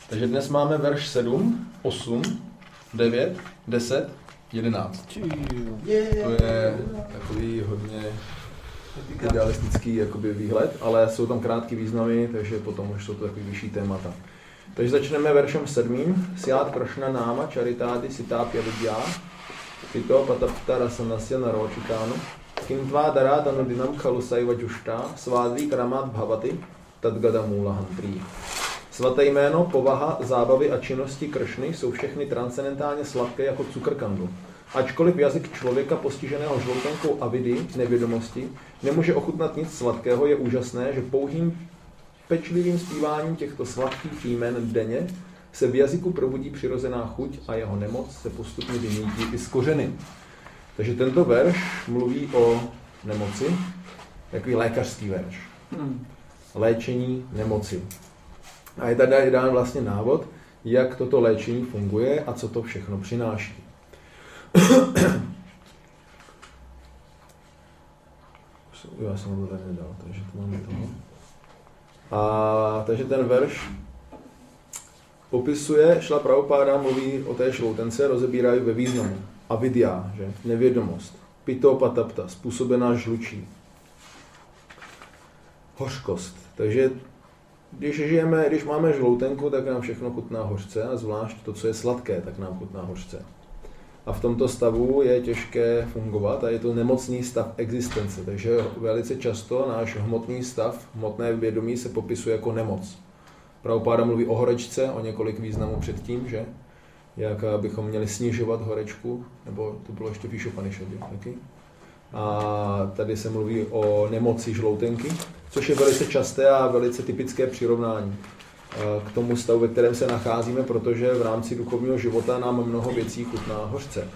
Takže dnes máme verš 7, 8, 9, 10, 11. To je takový hodně idealistický jakoby výhled, ale jsou tam krátký významy, takže potom už jsou to takový vyšší témata. Takže začneme veršem 7. Syát Kršna náma charitádi sitápya vidya pito patapta rasanasya naročikánu kintva darátanu dinam khalu saiva jushta svádví kramat bhavati tadgada mula hantri. Svaté jméno, povaha, zábavy a činnosti Kršny jsou všechny transcendentálně sladké jako cukr kandu. Ačkoliv jazyk člověka postiženého žloutenkou avidy, nevědomosti, nemůže ochutnat nic sladkého, je úžasné, že pouhým pečlivým zpíváním těchto sladkých jmen denně se v jazyku probudí přirozená chuť a jeho nemoc se postupně vymítí i z kořeny. Takže tento verš mluví o nemoci, takový lékařský verš. Léčení nemoci. A je tady dán vlastně návod, jak toto léčení funguje a co to všechno přináší. Já jsem to tady nedal, takže to máme toho. Takže ten verš popisuje, Šla Prabhupáda mluví o té šloutence, rozebírají ve významu. Avidya, že? Nevědomost. Pito patapta, způsobená žlučí. Hořkost. Takže když máme žloutenku, tak nám všechno chutná hořce a zvlášť to, co je sladké, tak nám chutná hořce. A v tomto stavu je těžké fungovat a je to nemocný stav existence. Takže velice často náš hmotný stav, hmotné vědomí se popisuje jako nemoc. Prabhupáda mluví o horečce, o několik významů předtím, že? Jak bychom měli snižovat horečku, nebo to bylo ještě v Išupanishadu taky. A tady se mluví o nemoci žloutenky, což je velice časté a velice typické přirovnání k tomu stavu, ve kterém se nacházíme, protože v rámci duchovního života nám mnoho věcí chutná hořce.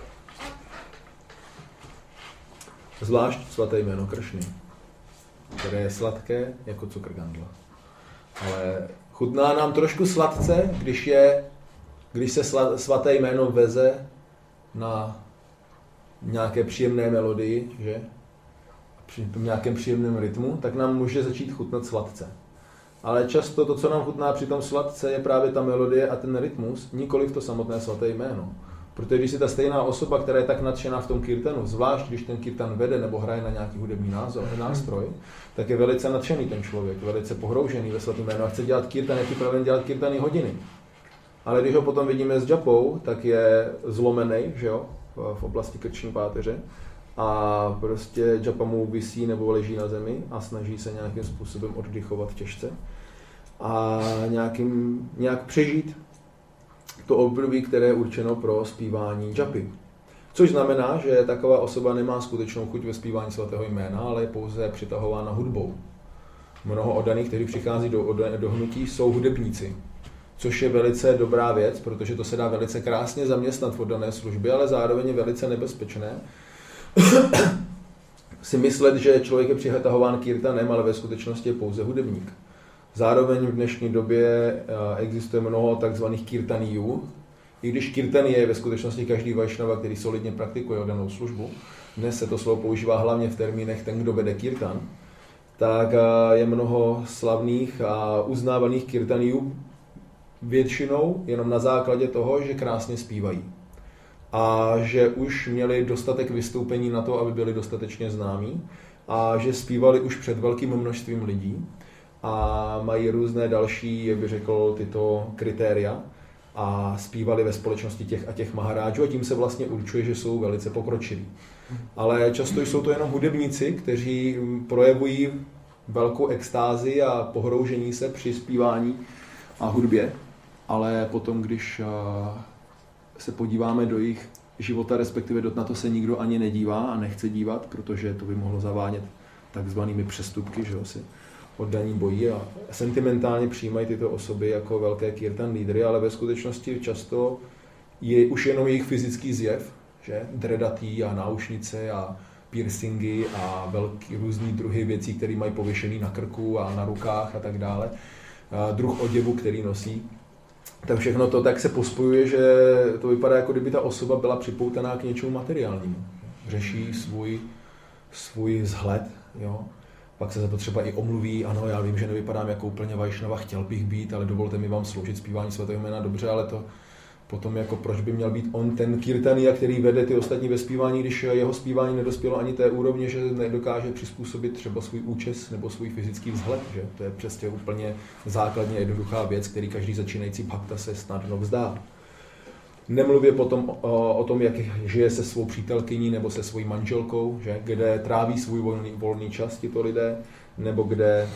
Zvlášť svaté jméno Kršny, které je sladké jako cukr gandla. Ale chutná nám trošku sladce, když se svaté jméno veze na nějaké příjemné melodii, že? Při nějakém příjemném rytmu, tak nám může začít chutnat sladce. Ale často to, co nám chutná při tom sladce, je právě ta melodie a ten rytmus, nikoliv to samotné svaté jméno. Protože když si ta stejná osoba, která je tak nadšená v tom kirtanu, zvlášť když ten kirtan vede nebo hraje na nějaký hudební nástroj, tak je velice nadšený ten člověk, velice pohroužený ve svatém jménu a chce dělat kirtan, je připraven dělat kirtany hodiny. Ale když ho potom vidíme s džapou, tak je zlomený, že jo, v oblasti krční páteře a prostě džapa mu visí nebo leží na zemi a snaží se nějakým způsobem oddychovat těžce a nějak přežít to období, které je určeno pro zpívání džapy. Což znamená, že taková osoba nemá skutečnou chuť ve zpívání svatého jména, ale je pouze přitahována hudbou. Mnoho oddaných, kteří přichází do hnutí, jsou hudebníci. Což je velice dobrá věc, protože to se dá velice krásně zaměstnat v oddané službě, ale zároveň je velice nebezpečné si myslet, že člověk je přitahován kirtanem, ale ve skutečnosti je pouze hudebník. Zároveň v dnešní době existuje mnoho takzvaných kirtanijů. I když kirtan je ve skutečnosti každý vajšnava, který solidně praktikuje oddanou službu, dnes se to slovo používá hlavně v termínech ten, kdo vede kirtan, tak je mnoho slavných a uznávaných kirtanijů, většinou jenom na základě toho, že krásně zpívají. A že už měli dostatek vystoupení na to, aby byli dostatečně známí a že zpívali už před velkým množstvím lidí a mají různé další, jak by řekl, tyto kritéria a zpívali ve společnosti těch a těch mahárádžů a tím se vlastně určuje, že jsou velice pokročilí. Ale často jsou to jenom hudebníci, kteří projevují velkou extázi a pohroužení se při zpívání a hudbě, ale potom, když se podíváme do jejich života, respektive na to se nikdo ani nedívá a nechce dívat, protože to by mohlo zavánět takzvanými přestupky, že si oddaní bojí a sentimentálně přijímají tyto osoby jako velké kirtan lídry, ale ve skutečnosti často je už jenom jejich fyzický zjev, že dredatý a náušnice a piercingy a velký různý druhy věcí, které mají pověšený na krku a na rukách a tak dále, druh oděvu, který nosí. Tak všechno to tak se pospojuje, že to vypadá, jako kdyby ta osoba byla připoutaná k něčemu materiálnímu. Řeší svůj vzhled, jo? Pak se za to třeba i omluví, ano, já vím, že nevypadám jako úplně Vajšnava, chtěl bych být, ale dovolte mi vám sloužit zpívání svatého jména, dobře, ale to potom jako proč by měl být on ten kirtania, který vede ty ostatní ve zpívání, když jeho zpívání nedospělo ani té úrovně, že nedokáže přizpůsobit třeba svůj účes nebo svůj fyzický vzhled, že? To je přesně úplně základně jednoduchá věc, který každý začínající bhakta se snadno vzdá. Nemluvě potom o tom, jak žije se svou přítelkyní nebo se svojí manželkou, že? Kde tráví svůj volný čas tito lidé, nebo kde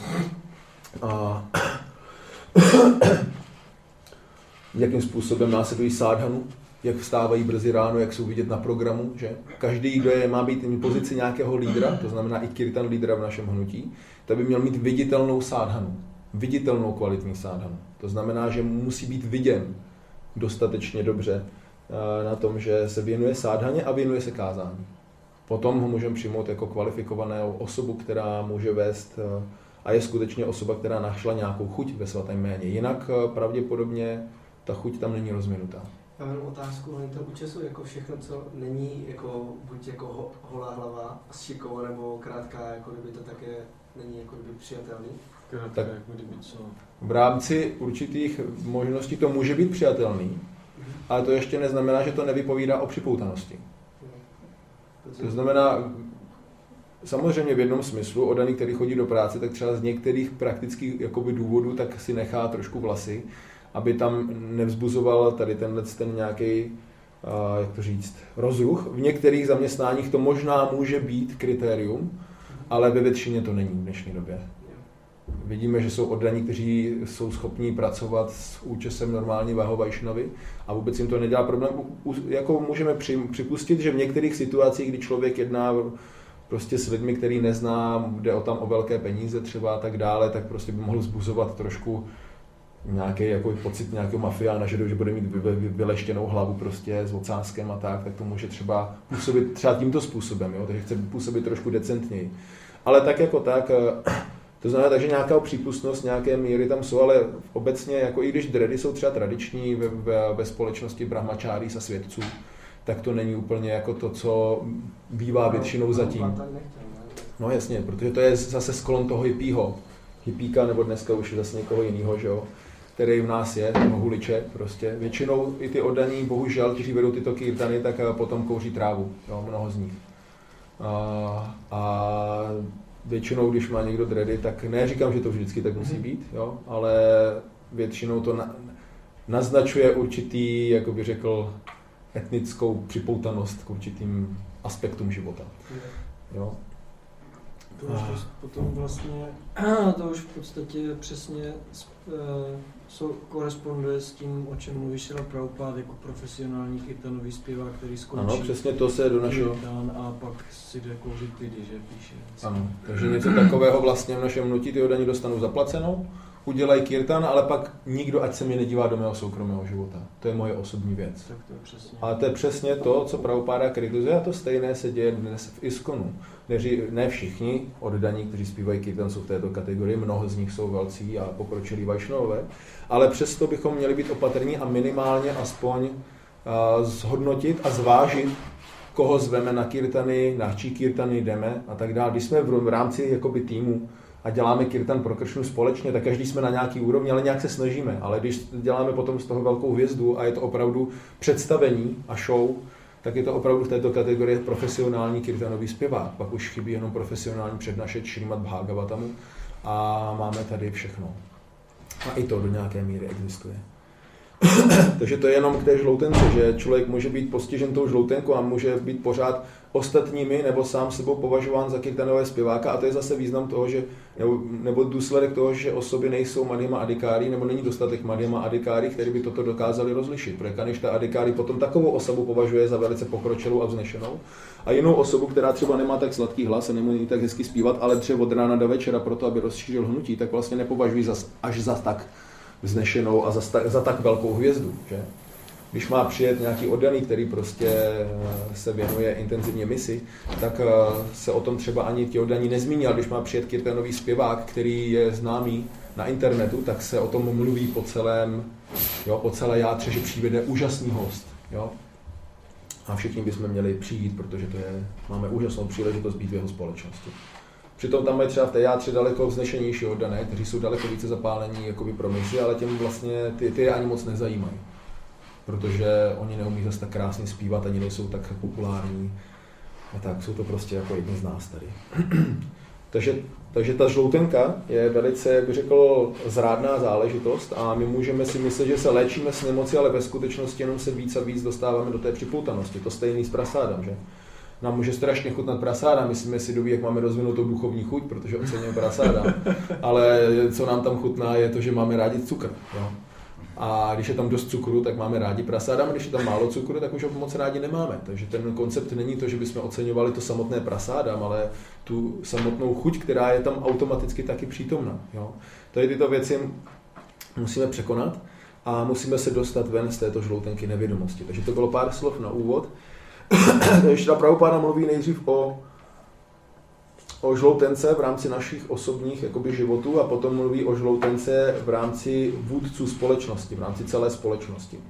jakým způsobem následují sádhanu, jak vstávají brzy ráno, jak jsou vidět na programu, že? Každý, kdo má být v pozici nějakého lídra, to znamená i kirtan lídra v našem hnutí, tak by měl mít viditelnou sádhanu, viditelnou kvalitní sádhanu. To znamená, že musí být viděn dostatečně dobře na tom, že se věnuje sádhaně a věnuje se kázání. Potom ho můžeme přijmout jako kvalifikovanou osobu, která může vést a je skutečně osoba, která našla nějakou chuť ve svatém jméně. Jinak pravděpodobně ta chuť tam není rozvinutá. Já mám otázku, oni to účesu jako všechno, co není jako buď jako holá hlava a šiková nebo krátká, jako kdyby to také není jako kdyby přijatelný. Tak v rámci určitých možností to může být přijatelný, ale to ještě neznamená, že to nevypovídá o připoutanosti. To znamená, samozřejmě v jednom smyslu, oddaný, který chodí do práce, tak třeba z některých praktických jakoby důvodů tak si nechá trošku vlasy, aby tam nevzbuzoval tady ten nějaký, jak to říct, rozruch. V některých zaměstnáních to možná může být kritérium, ale ve většině to není v dnešní době. Vidíme, že jsou oddaní, kteří jsou schopní pracovat s účesem normální Vajšnavy a vůbec jim to nedělá problém. Jako můžeme připustit, že v některých situacích, kdy člověk jedná prostě s lidmi, který nezná, jde tam o velké peníze třeba a tak dále, tak prostě by mohl vzbuzovat trošku nějaký jako pocit nějakého mafiána, že bude mít vyleštěnou hlavu prostě s ocáskem a tak to může třeba působit třeba tímto způsobem, jo? Takže chce působit trošku decentněji. Ale tak jako tak, to znamená, takže nějaká přípustnost, nějaké míry tam jsou, ale obecně, jako i když dready jsou třeba tradiční ve společnosti brahmačárí a svědců, tak to není úplně jako to, co bývá většinou zatím. No jasně, protože to je zase sklon toho hippíka, nebo dneska už zase někoho jiného, že jo, který v nás je, toho huliče prostě. Většinou i ty oddaní, bohužel, kteří vedou tyto kirtany, tak potom kouří trávu, jo, mnoho z nich. A většinou, když má někdo dready, tak neříkám, že to vždycky tak musí být, jo, ale většinou to naznačuje určitý, jak bych řekl, etnickou připoutanost k určitým aspektům života. Jo. Potom vlastně, to už v podstatě přesně koresponduje s tím, o čem mluví Šrila Prabhupád jako profesionální kirtanový zpěvák, který skončí. Ano, přesně to se do našeho... A pak si jde kouřit lidi, že píše. Ano, takže něco takového vlastně v našem hnutí ty oddaní dostanou zaplacenou, udělají kirtan, ale pak nikdo, ať se mi nedívá do mého soukromého života. To je moje osobní věc. Tak to je přesně. A to je přesně to, co Prabhupáda kritizuje, a to stejné se děje dnes v ISKCONu. Ne všichni oddaní, kteří zpívají kirtan, jsou v této kategorii, mnoho z nich jsou velcí a pokročilí vajšnové, ale přesto bychom měli být opatrní a minimálně aspoň zhodnotit a zvážit, koho zveme na kirtany, na čí kirtany jdeme a tak dále. Když jsme v rámci jakoby týmu a děláme kirtan pro Kršnu společně, tak každý jsme na nějaký úrovni, ale nějak se snažíme. Ale když děláme potom z toho velkou hvězdu a je to opravdu představení a show, tak je to opravdu v této kategorii profesionální kirtanový zpěvák. Pak už chybí jenom profesionální přednášet Šrimad Bhagavatamu a máme tady všechno. A i to do nějaké míry existuje. Takže to je jenom k té žloutence, že člověk může být postižen tou žloutenkou a může být pořád ostatními nebo sám sebou považován za kirtanové zpěváka a to je zase význam toho, že, nebo důsledek toho, že osoby nejsou madhyama adikári nebo není dostatek madhyama adikári, který by toto dokázali rozlišit. Protože Kaništa adikári potom takovou osobu považuje za velice pokročilou a vznešenou a jinou osobu, která třeba nemá tak sladký hlas a nemůže tak hezky zpívat, ale třeba od rána do večera proto, aby rozšířil hnutí, tak vlastně nepovažují až za tak vznešenou a za tak velkou hvězdu, že? Když má přijet nějaký oddaný, který prostě se věnuje intenzivně misi, tak se o tom třeba ani ti oddaní nezmíní, ale když má přijet kirtanový zpěvák, který je známý na internetu, tak se o tom mluví po celé játře, že přijde úžasný host, jo? A všichni bychom měli přijít, protože máme úžasnou příležitost být v jeho společnosti. Přitom tam mají třeba v té jádře daleko vznešenější oddané, kteří jsou daleko více zapálení jakoby pro misi, ale těm vlastně ty ani moc nezajímají. Protože oni neumí zase tak krásně zpívat, ani nejsou tak populární. A tak jsou to prostě jako jedni z nás tady. takže ta žloutenka je velice, jak bych řekl, zrádná záležitost a my můžeme si myslet, že se léčíme s nemocí, ale ve skutečnosti jenom se víc a víc dostáváme do té připoutanosti. To stejný s prasádem, že? Nám může strašně chutnat prasáda, myslíme si doví, jak máme rozvinutou duchovní chuť, protože oceňujeme prasáda, ale co nám tam chutná je to, že máme rádi cukr. Jo? A když je tam dost cukru, tak máme rádi prasáda, a když je tam málo cukru, tak už ho moc rádi nemáme. Takže ten koncept není to, že bychom oceňovali to samotné prasáda, ale tu samotnou chuť, která je tam automaticky taky přítomná. Jo? Tady tyto věci musíme překonat a musíme se dostat ven z této žloutenky nevědomosti. Takže to bylo pár slov na úvod. Ještě ta Prabhupáda mluví nejdřív o žloutence v rámci našich osobních jakoby, životů a potom mluví o žloutence v rámci vůdců společnosti, v rámci celé společnosti.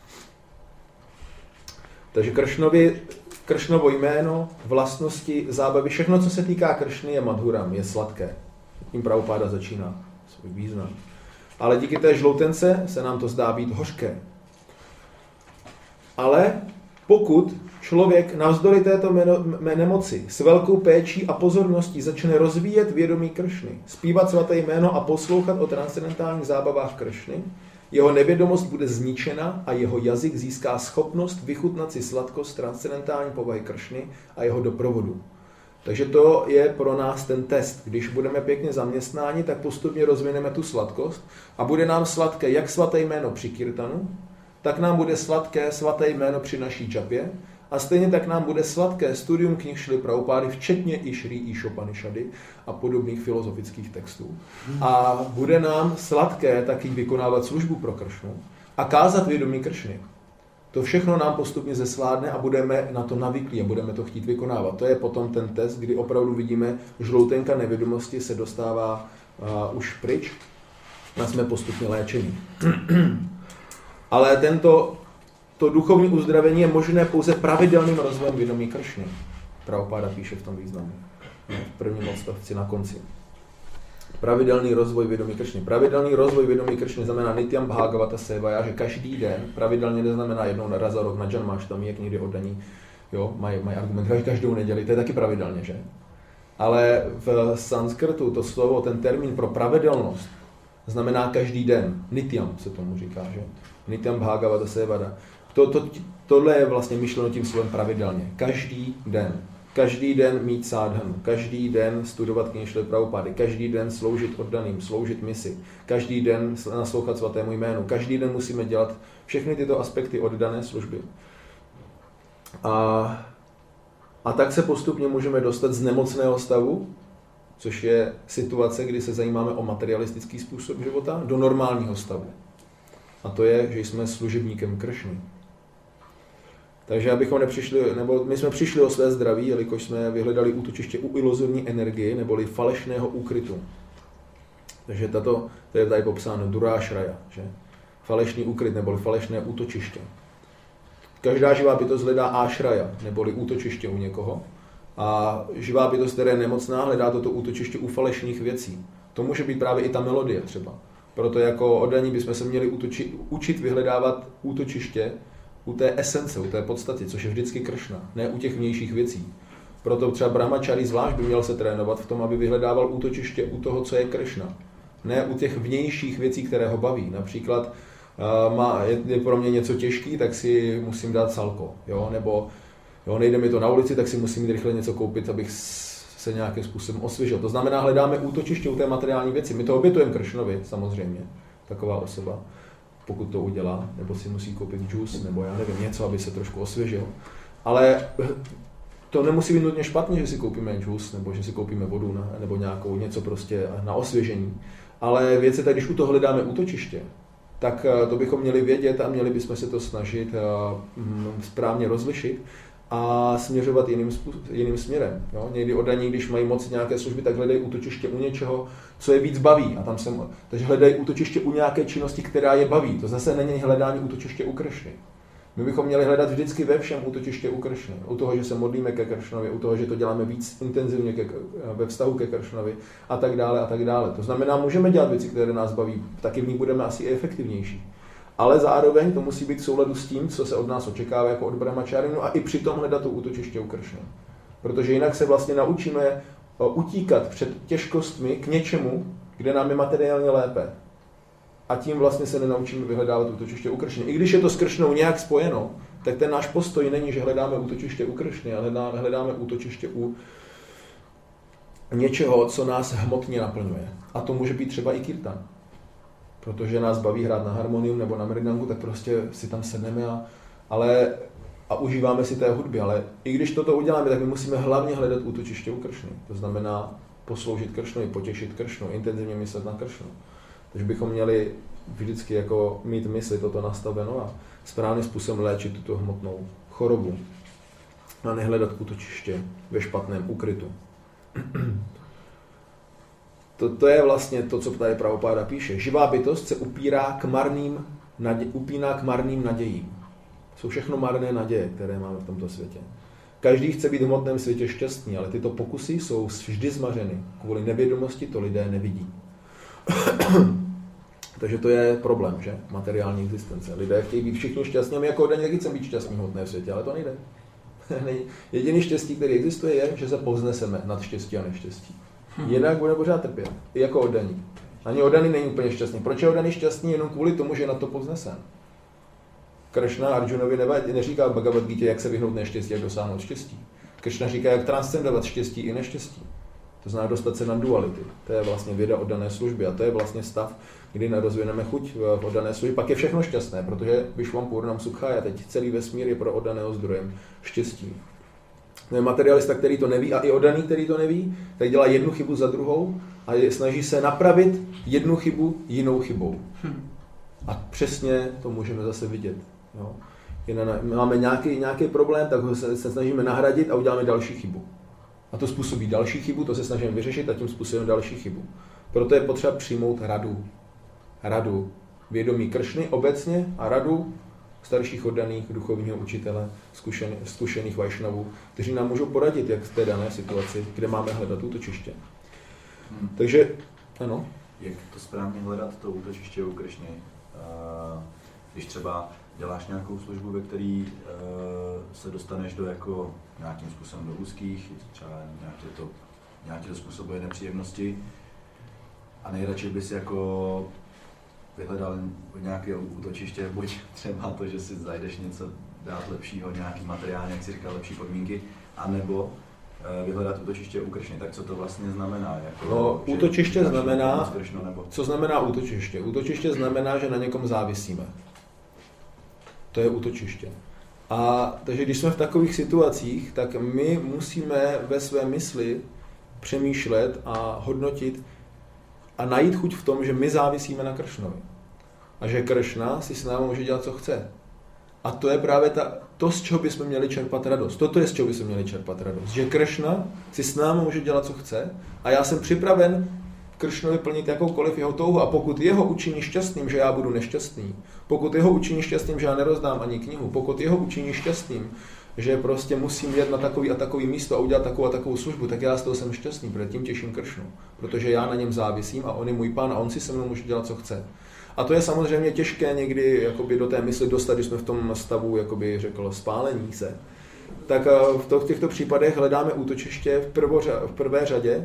Takže Kršnovo jméno, vlastnosti, zábavy, všechno, co se týká Kršny, je madhuram, je sladké. Tím Prabhupáda začíná svůj význam. Ale díky té žloutence se nám to zdá být hořké. Ale pokud člověk navzdory této nemoci s velkou péčí a pozorností začne rozvíjet vědomí Kršny, zpívat svaté jméno a poslouchat o transcendentálních zábavách Kršny, jeho nevědomost bude zničena a jeho jazyk získá schopnost vychutnat si sladkost transcendentální povahy Kršny a jeho doprovodu. Takže to je pro nás ten test. Když budeme pěkně zaměstnáni, tak postupně rozvineme tu sladkost a bude nám sladké jak svaté jméno při kirtanu, tak nám bude sladké svaté jméno při naší džapě a stejně tak nám bude sladké studium knih Šrily Prabhupády, včetně i Šrí Išopanishady a podobných filozofických textů. A bude nám sladké taky vykonávat službu pro Kršnu a kázat vědomí Kršny. To všechno nám postupně zesládne a budeme na to navyklí a budeme to chtít vykonávat. To je potom ten test, kdy opravdu vidíme, žloutenka nevědomosti se dostává už pryč a jsme postupně léčení. Ale to duchovní uzdravení je možné pouze pravidelným rozvojem vědomí Kršny. Prabhupáda píše v tom významu. V prvním odstavci na konci. Pravidelný rozvoj vědomí Kršny. Pravidelný rozvoj vědomí Kršny znamená nityam bhagavata sevaya, že každý den, pravidelně neznamená jednou raz za rok na Janmashtami, jak někdy oddaní, jo, mají argument, že každou neděli, to je taky pravidelně, že? Ale v sanskrtu to slovo, ten termín pro pravidelnost znamená každý den. Nityam se tomu říká, že? Nityam bhagavata sevaya. Tohle je vlastně myšleno tím slovem pravidelně. Každý den. Každý den mít sádhanu, každý den studovat knihy Šrily Prabhupády, každý den sloužit oddaným, sloužit misi, každý den naslouchat svatému jménu, každý den musíme dělat všechny tyto aspekty oddané služby. A tak se postupně můžeme dostat z nemocného stavu, což je situace, kdy se zajímáme o materialistický způsob života, do normálního stavu. A to je, že jsme služebníkem Kršny. Takže abychom nepřišli, nebo my jsme přišli o své zdraví, jelikož jsme vyhledali útočiště u iluzorní energie, neboli falešného úkrytu. Takže to je tady popsáno durášraja, že? Falešný úkryt, neboli falešné útočiště. Každá živá bytost hledá ášraja, neboli útočiště u někoho. A živá bytost, která je nemocná, hledá toto útočiště u falešných věcí. To může být právě i ta melodie třeba. Proto jako oddaní bychom se měli učit vyhledávat útočiště u té esence, u té podstaty, což je vždycky Kršna, ne u těch vnějších věcí. Proto třeba brahmachari zvlášť by měl se trénovat v tom, aby vyhledával útočiště u toho, co je Kršna. Ne u těch vnějších věcí, které ho baví. Například je pro mě něco těžký, tak si musím dát salko. Jo? Nebo nejde mi to na ulici, tak si musím jít rychle něco koupit, abych se nějakým způsobem osvěžil. To znamená, hledáme útočiště u té materiální věci. My to obětujeme Kršnovi, samozřejmě, taková osoba, pokud to udělá, nebo si musí koupit džus, nebo já nevím, něco, aby se trošku osvěžil. Ale to nemusí být nutně špatně, že si koupíme džus, nebo že si koupíme vodu, nebo něco prostě na osvěžení. Ale věc je tak, když u toho hledáme útočiště, tak to bychom měli vědět a měli bychom se to snažit správně rozlišit a směřovat jiným směrem. Jo? Někdy oddaní, když mají moc nějaké služby, tak hledají útočiště u něčeho, co je víc baví. Takže hledají útočiště u nějaké činnosti, která je baví. To zase není hledání útočiště u Kršny. My bychom měli hledat vždycky ve všem útočiště u Kršny. U toho, že se modlíme ke Kršnovi, u toho, že to děláme víc intenzivně ve vztahu ke Kršnovi a tak dále a tak dále. To znamená, můžeme dělat věci, které nás baví, taky v ní budeme asi i efektivnější. Ale zároveň to musí být v souladu s tím, co se od nás očekává jako od brahmačárinu a i přitom hledat to útočiště u Kršny. Protože jinak se vlastně naučíme utíkat před těžkostmi k něčemu, kde nám je materiálně lépe. A tím vlastně se nenaučíme vyhledávat útočiště u Kršny. I když je to s Kršnou nějak spojeno, tak ten náš postoj není, že hledáme útočiště u Kršny, ale hledáme útočiště u něčeho, co nás hmotně naplňuje. A to může být třeba i kirtan. Protože nás baví hrát na harmonium nebo na mridangu, tak prostě si tam sedneme a užíváme si té hudby. Ale i když toto uděláme, tak my musíme hlavně hledat útočiště u Kršny. To znamená posloužit Kršnu, potěšit Kršnu, intenzivně myslet na Kršnu. Takže bychom měli vždycky jako mít mysli toto nastaveno a správným způsobem léčit tuto hmotnou chorobu a nehledat útočiště ve špatném ukrytu. To je vlastně to, co tady Prabhupáda píše. Živá bytost se upíná k marným nadějím. Jsou všechno marné naděje, které máme v tomto světě. Každý chce být v hmotném světě šťastný, ale tyto pokusy jsou vždy zmařeny. Kvůli nevědomosti to lidé nevidí. Takže to je problém, že? Materiální existence. Lidé chtějí být všichni šťastní, a my jako Daně taky chceme být šťastní v hmotném světě, ale to nejde. Jediný štěstí, který existuje, je, že se povzneseme nad štěstí a neštěstí. Jinak bude pořád trpět, i jako oddaný. Ani oddaný není úplně šťastný. Proč je oddaný šťastný? Jenom kvůli tomu, že je na to povznesen. Kršna Arjunovi neříká v Bhagavad Gita, jak se vyhnout neštěstí, jak dosáhnout štěstí. Kršna říká, jak transcendovat štěstí i neštěstí. To znamená dostat se na duality. To je vlastně věda oddané služby a to je vlastně stav, kdy nerozvineme chuť v oddané službě. Pak je všechno šťastné, protože Vishvampurnam Sukhaja, teď celý vesmír je pro oddaného zdrojem štěstí. No je materialista, který to neví, a i oddaný, který to neví, tak dělá jednu chybu za druhou a snaží se napravit jednu chybu jinou chybou. A přesně to můžeme zase vidět. Jo. Máme nějaký problém, tak ho se snažíme nahradit a uděláme další chybu. A to způsobí další chybu, to se snažíme vyřešit a tím způsobem další chybu. Proto je potřeba přijmout radu vědomí Kršny obecně a radu starších oddaných, duchovního učitele, zkušených vajšnavů, kteří nám můžou poradit, jak v té dané situaci, kde máme hledat útočiště. Takže, ano. Jak to správně hledat, to útočiště u Kršny? Když třeba děláš nějakou službu, ve který se dostaneš do jako nějakým způsobem do úzkých, třeba nějaký to způsobuje nepříjemnosti a nejradši bys jako vyhledal nějaké útočiště, buď třeba to, že si zajdeš něco dát lepšího, nějaký materiál, jak si říkal, lepší podmínky, anebo vyhledat útočiště u Kršny. Tak co to vlastně znamená? Jako, no, útočiště znamená, co znamená útočiště? Útočiště znamená, že na někom závisíme. To je útočiště. A takže když jsme v takových situacích, tak my musíme ve své mysli přemýšlet a hodnotit a najít chuť v tom, že my závisíme na Kršnovi. A že Kršna si s námi může dělat, co chce. A to je právě to, z čeho bychom měli čerpat radost. Toto je, z čeho bychom měli čerpat radost. Že Kršna si s námi může dělat, co chce a já jsem připraven Kršnovi plnit jakoukoliv jeho touhu a pokud jeho učiní šťastným, že já budu nešťastný, pokud jeho učiní šťastným, že já nerozdám ani knihu, pokud jeho učiní šťastným, že prostě musím jet na takový a takový místo a udělat takovou a takovou službu, tak já z toho jsem šťastný, protože tím těším Kršnu, protože já na něm závisím a on je můj pán a on si se mnou může dělat, co chce. A to je samozřejmě těžké někdy jakoby do té mysli dostat, když jsme v tom stavu, jakoby řekl, spálení se. Tak v těchto případech hledáme útočiště v prvé řadě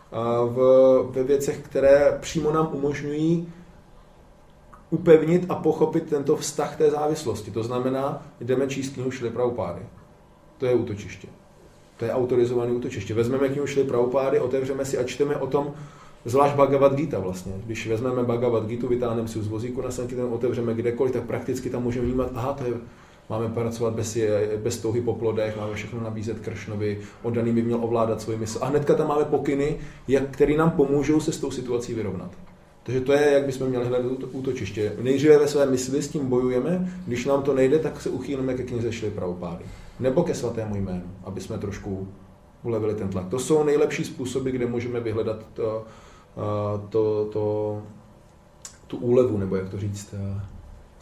ve věcech, které přímo nám umožňují upevnit a pochopit tento vztah té závislosti. To znamená, jdeme číst knihu Šrily Prabhupády. To je útočiště. To je autorizované útočiště. Vezmeme knihu Šrily Prabhupády, otevřeme si a čteme o tom, zvlášť Bhagavad Gita vlastně. Když vezmeme Bhagavad Gitu, vytáhneme si z vozíku na sankirtan, otevřeme kdekoliv, tak prakticky tam můžeme vnímat, máme pracovat bez touhy po plodech, máme všechno nabízet Kršnovi, oddaný by měl ovládat svůj mysl. A hnedka tam máme pokyny, které nám pomůžou se s tou situací vyrovnat. Takže to je, jak bychom měli hledat útočiště. Nejdříve ve své mysli s tím bojujeme, když nám to nejde, tak se uchýlíme ke knize Šrily Prabhupády. Nebo ke svatému jménu, aby jsme trošku ulevili ten tlak. To jsou nejlepší způsoby, kde můžeme vyhledat tu úlevu, nebo jak to říct,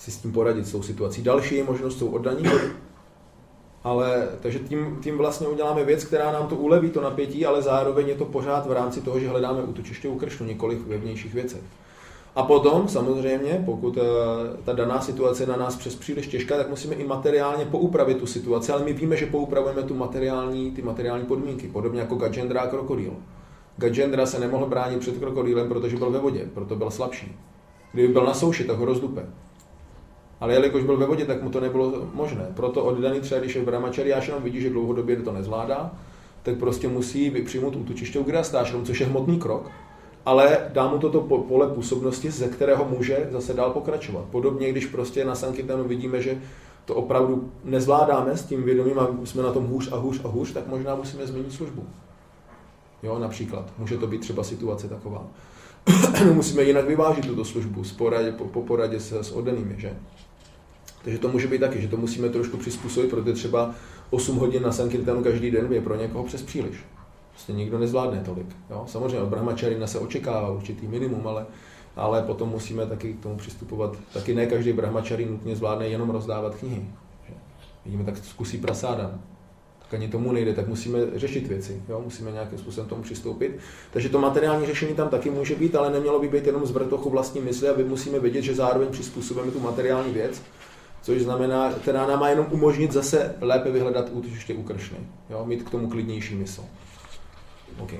si s tím poradit, s tou situací. Další možnost jsou oddaní, ale takže tím vlastně uděláme věc, která nám to uleví, to napětí, ale zároveň je to pořád v rámci toho, že hledáme útočiště u kršnu, nikoliv ve vnějších věcech. A potom samozřejmě, pokud ta daná situace je na nás přes příliš těžká, tak musíme i materiálně poupravit tu situaci, ale my víme, že poupravujeme ty materiální podmínky, podobně jako Gajendra a krokodýl. Gajendra se nemohl bránit před krokodýlem, protože byl ve vodě, proto byl slabší. Kdyby byl na souši, tak ho rozdupe. Ale jelikož byl ve vodě, tak mu to nebylo možné. Proto oddaný třeba, když je v brahmačariášram, vidí, že dlouhodobě to nezvládá, tak prostě musí přijmout útočiště u grihastášram, což je hmotný krok, ale dá mu toto pole působnosti, ze kterého může zase dál pokračovat. Podobně, když prostě na Sankirtanu vidíme, že to opravdu nezvládáme s tím vědomím a jsme na tom hůř a hůř a hůř, tak možná musíme změnit službu. Jo, například. Může to být třeba situace taková. Musíme jinak vyvážit tuto službu po poradě s oddanými, že? Takže to může být taky, že to musíme trošku přizpůsobit, protože třeba 8 hodin na Sankirtanu každý den je pro někoho přes příliš. Prostě nikdo nezvládne tolik. Jo? Samozřejmě od brahmačarina se očekává určitý minimum, ale potom musíme taky k tomu přistupovat. Taky ne každý brahmačarin nutně zvládne jenom rozdávat knihy. Že? Vidíme, tak zkusí prasádan. Tak ani tomu nejde, tak musíme řešit věci. Jo? Musíme nějakým způsobem tomu přistoupit. Takže to materiální řešení tam taky může být, ale nemělo by být jenom z vrtochu vlastní mysli a my musíme vědět, že zároveň přizpůsobíme tu materiální věc, což znamená, která nám má jenom umožnit zase lépe vyhledat útočiště u kršny. Jo? Mít k tomu klidnější mysl. Okay.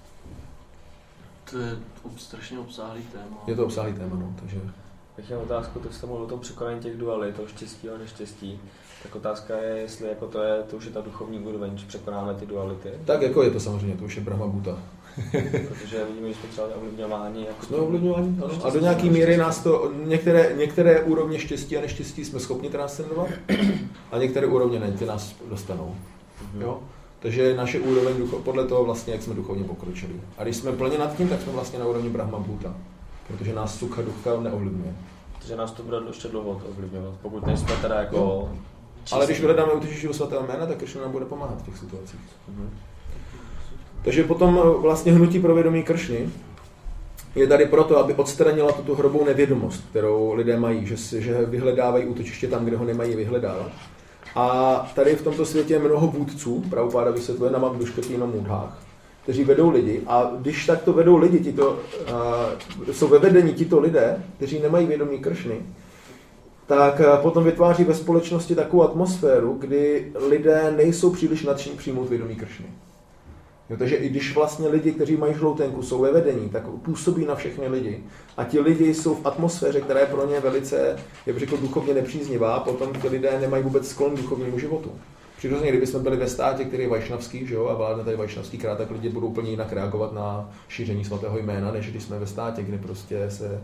To je strašně obsáhlý téma. Je to obsáhlý téma, no, takže... Tak mám otázku, tak jste mluvil o tom překonání těch dualit, toho štěstí a neštěstí. Tak otázka je, jestli jako to už je ta duchovní úroveň, když překonáme ty duality. Tak jako je to samozřejmě, to už je Brahma Bhuta. Protože vidíme, že jsme třeba ovlivňováni. Jako jsme ovlivňováni, ano. A do nějaké míry nás to, některé úrovně štěstí a neštěstí jsme schopni transcendovat a některé úrovně ne, ty nás dostanou. Jo? Takže naše úroveň podle toho vlastně, jak jsme duchovně pokročili. A když jsme plně nad tím, tak jsme vlastně na úrovni Brahma Bhuta. Protože nás sukha ducha neovlivňuje. Takže nás to bude ještě dlouho to ovlivňovat, pokud nejsme teda jako... Ale když vyhledáme útočiště u svatého jména, tak Kršna nám bude pomáhat v těch situacích. Takže potom vlastně hnutí pro vědomí Kršny je tady proto, aby odstranila tuto hrubou nevědomost, kterou lidé mají, že vyhledávají útočiště tam, kde ho nemají vyhledávat. A tady v tomto světě je mnoho vůdců, Prabhupáda vysvětluje na Duškatina Můdhách, kteří vedou lidi. A když takto vedou lidi, jsou ve vedení tito lidé, kteří nemají vědomí Kršny, tak potom vytváří ve společnosti takovou atmosféru, kdy lidé nejsou příliš nadšení přijmout vědomí Kršny. Jo, takže i když vlastně lidi, kteří mají žloutenku, jsou ve vedení, tak působí na všechny lidi. A ti lidi jsou v atmosféře, která je pro ně velice, jak bych řekl, duchovně nepříznivá, a potom ti lidé nemají vůbec sklon k duchovnímu životu. Přirozeně, kdybychom byli ve státě, který je vajšnavský, že jo, a vládne tady vajšnavský krát, tak lidi budou úplně jinak reagovat na šíření svatého jména, než když jsme ve státě, kde prostě se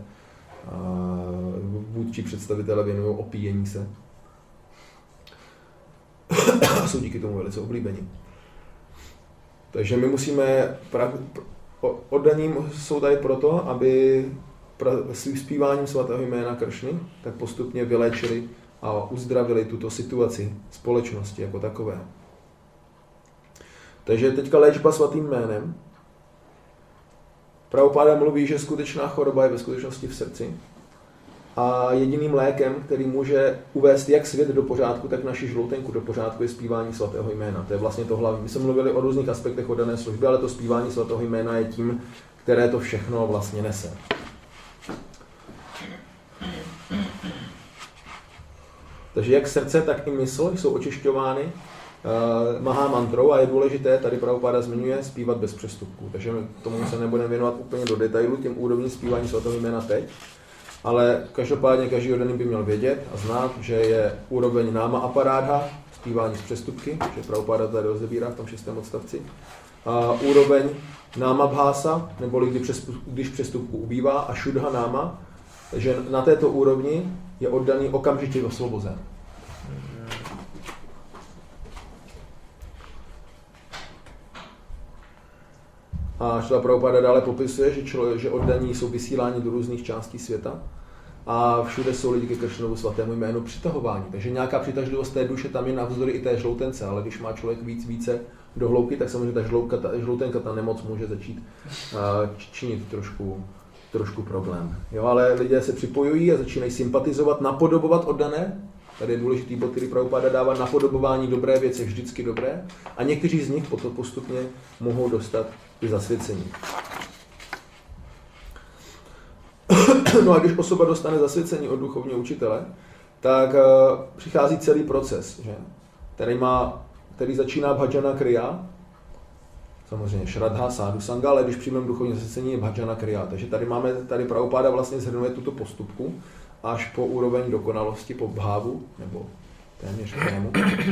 vůdčí představitelé věnují opíjení se. A jsou díky tomu velice oblíbení. Takže my musíme, oddaním jsou tady proto, aby svým zpíváním svatého jména Kršny tak postupně vyléčili a uzdravili tuto situaci společnosti jako takové. Takže teďka léčba svatým jménem. Prabhupáda mluví, že skutečná choroba je ve skutečnosti v srdci. A jediným lékem, který může uvést jak svět do pořádku, tak naši žloutenku do pořádku, je zpívání svatého jména. To je vlastně to hlavní. My jsme mluvili o různých aspektech oddané služby, ale to zpívání svatého jména je tím, které to všechno vlastně nese. Takže jak srdce, tak i mysl jsou očišťovány Mahamantrou a je důležité, tady Prabhupáda zmiňuje, zpívat bez přestupků. Takže tomu se nebudeme věnovat úplně do detailu, těm úrovním zpívání svatého jména teď. Ale každopádně každý oddaný by měl vědět a znát, že je úroveň náma aparádha, zpívání z přestupky, že Prabhupáda tady rozebírá v tom 6. odstavci. A úroveň náma bhása, neboli když přestupku ubývá, a šudha náma, takže na této úrovni je oddaný okamžitě osvobozen. A Šrila Prabhupáda dále popisuje, že oddaní jsou vysíláni do různých částí světa a všude jsou lidi ke Kršnovu svatému jménu přitahováni. Takže nějaká přitažlivost té duše tam je navzdory i té žloutence, ale když má člověk více do hloubky, tak samozřejmě ta žloutenka, ta nemoc může začít činit trošku trošku problém. Jo, ale lidé se připojují a začínají sympatizovat, napodobovat oddané. Tady je důležitý bod, který Prabhupáda dává, napodobování dobré věci je vždycky dobré. A někteří z nich potom postupně mohou dostat i zasvěcení. No a když osoba dostane zasvěcení od duchovního učitele, tak přichází celý proces, že? Který začíná bhajana kriya, samozřejmě šradha, sádu sanga, ale když přijmeme duchovní zasvěcení je bhajana kriya. Takže tady Prabhupáda vlastně shrnuje tuto postupku až po úroveň dokonalosti, po bhávu, nebo téměř krému.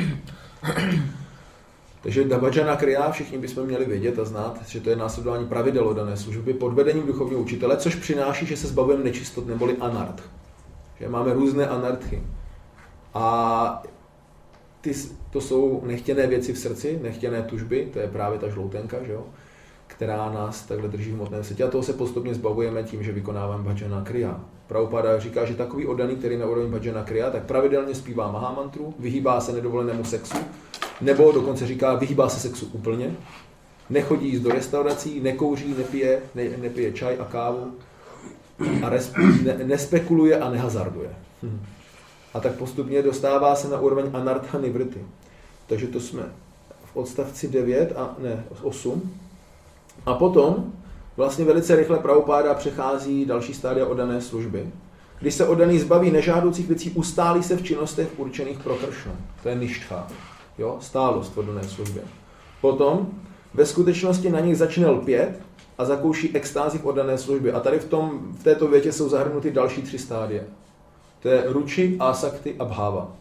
Takže bhajana kriya všichni bychom měli vědět a znát, že to je následování pravidel o dané služby pod vedením duchovního učitele, což přináší, že se zbavujeme nečistot neboli anarth. Že máme různé anarthy. A to jsou nechtěné věci v srdci, nechtěné tužby, to je právě ta žloutenka, že jo, která nás takhle drží v hmotném světě. A toho se postupně zbavujeme tím, že vykonáváme bhajana kriya. Prabhupáda říká, že takový oddaný, který na úrovni bhajana kriya, tak pravidelně zpívá mahamantru, vyhýbá se nedovolenému sexu, nebo dokonce říká, vyhýbá se sexu úplně, nechodí jíst do restaurací, nekouří, nepije čaj a kávu a nespekuluje a nehazarduje. A tak postupně dostává se na úroveň anartha nivrity. Takže to jsme v odstavci 8. A potom vlastně velice rychle Prabhupáda přechází další stádia oddané služby. Když se oddaný zbaví nežádoucích věcí, ustálí se v činnostech určených pro Kršnu. To je ništha. Jo? Stálost v oddané službě. Potom ve skutečnosti na nich začne lpět a zakouší extázi v oddané službě. A tady v této větě jsou zahrnuty další 3 stádie. To je ruči, asakti a bhava.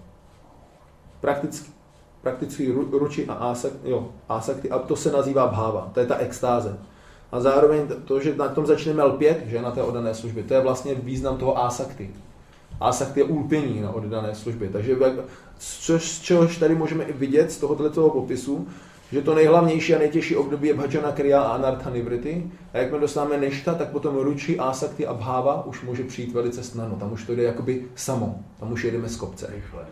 Prakticky ruči a asakti, a to se nazývá bhava. To je ta extáze. A zároveň to, že na tom začneme lpět, že na té oddané službě, to je vlastně význam toho asakti. Asakti je ulpění na oddané službě. Takže čehož tady můžeme i vidět z tohoto popisu, že to nejhlavnější a nejtěžší období je bhajana kriya a anartha nivrity. A jak my dostáváme nešta, tak potom ruči, asakti a bhava už může přijít velice snadno. Tam už to jde jakoby samo. Tam už jedeme z kopce. Rychle.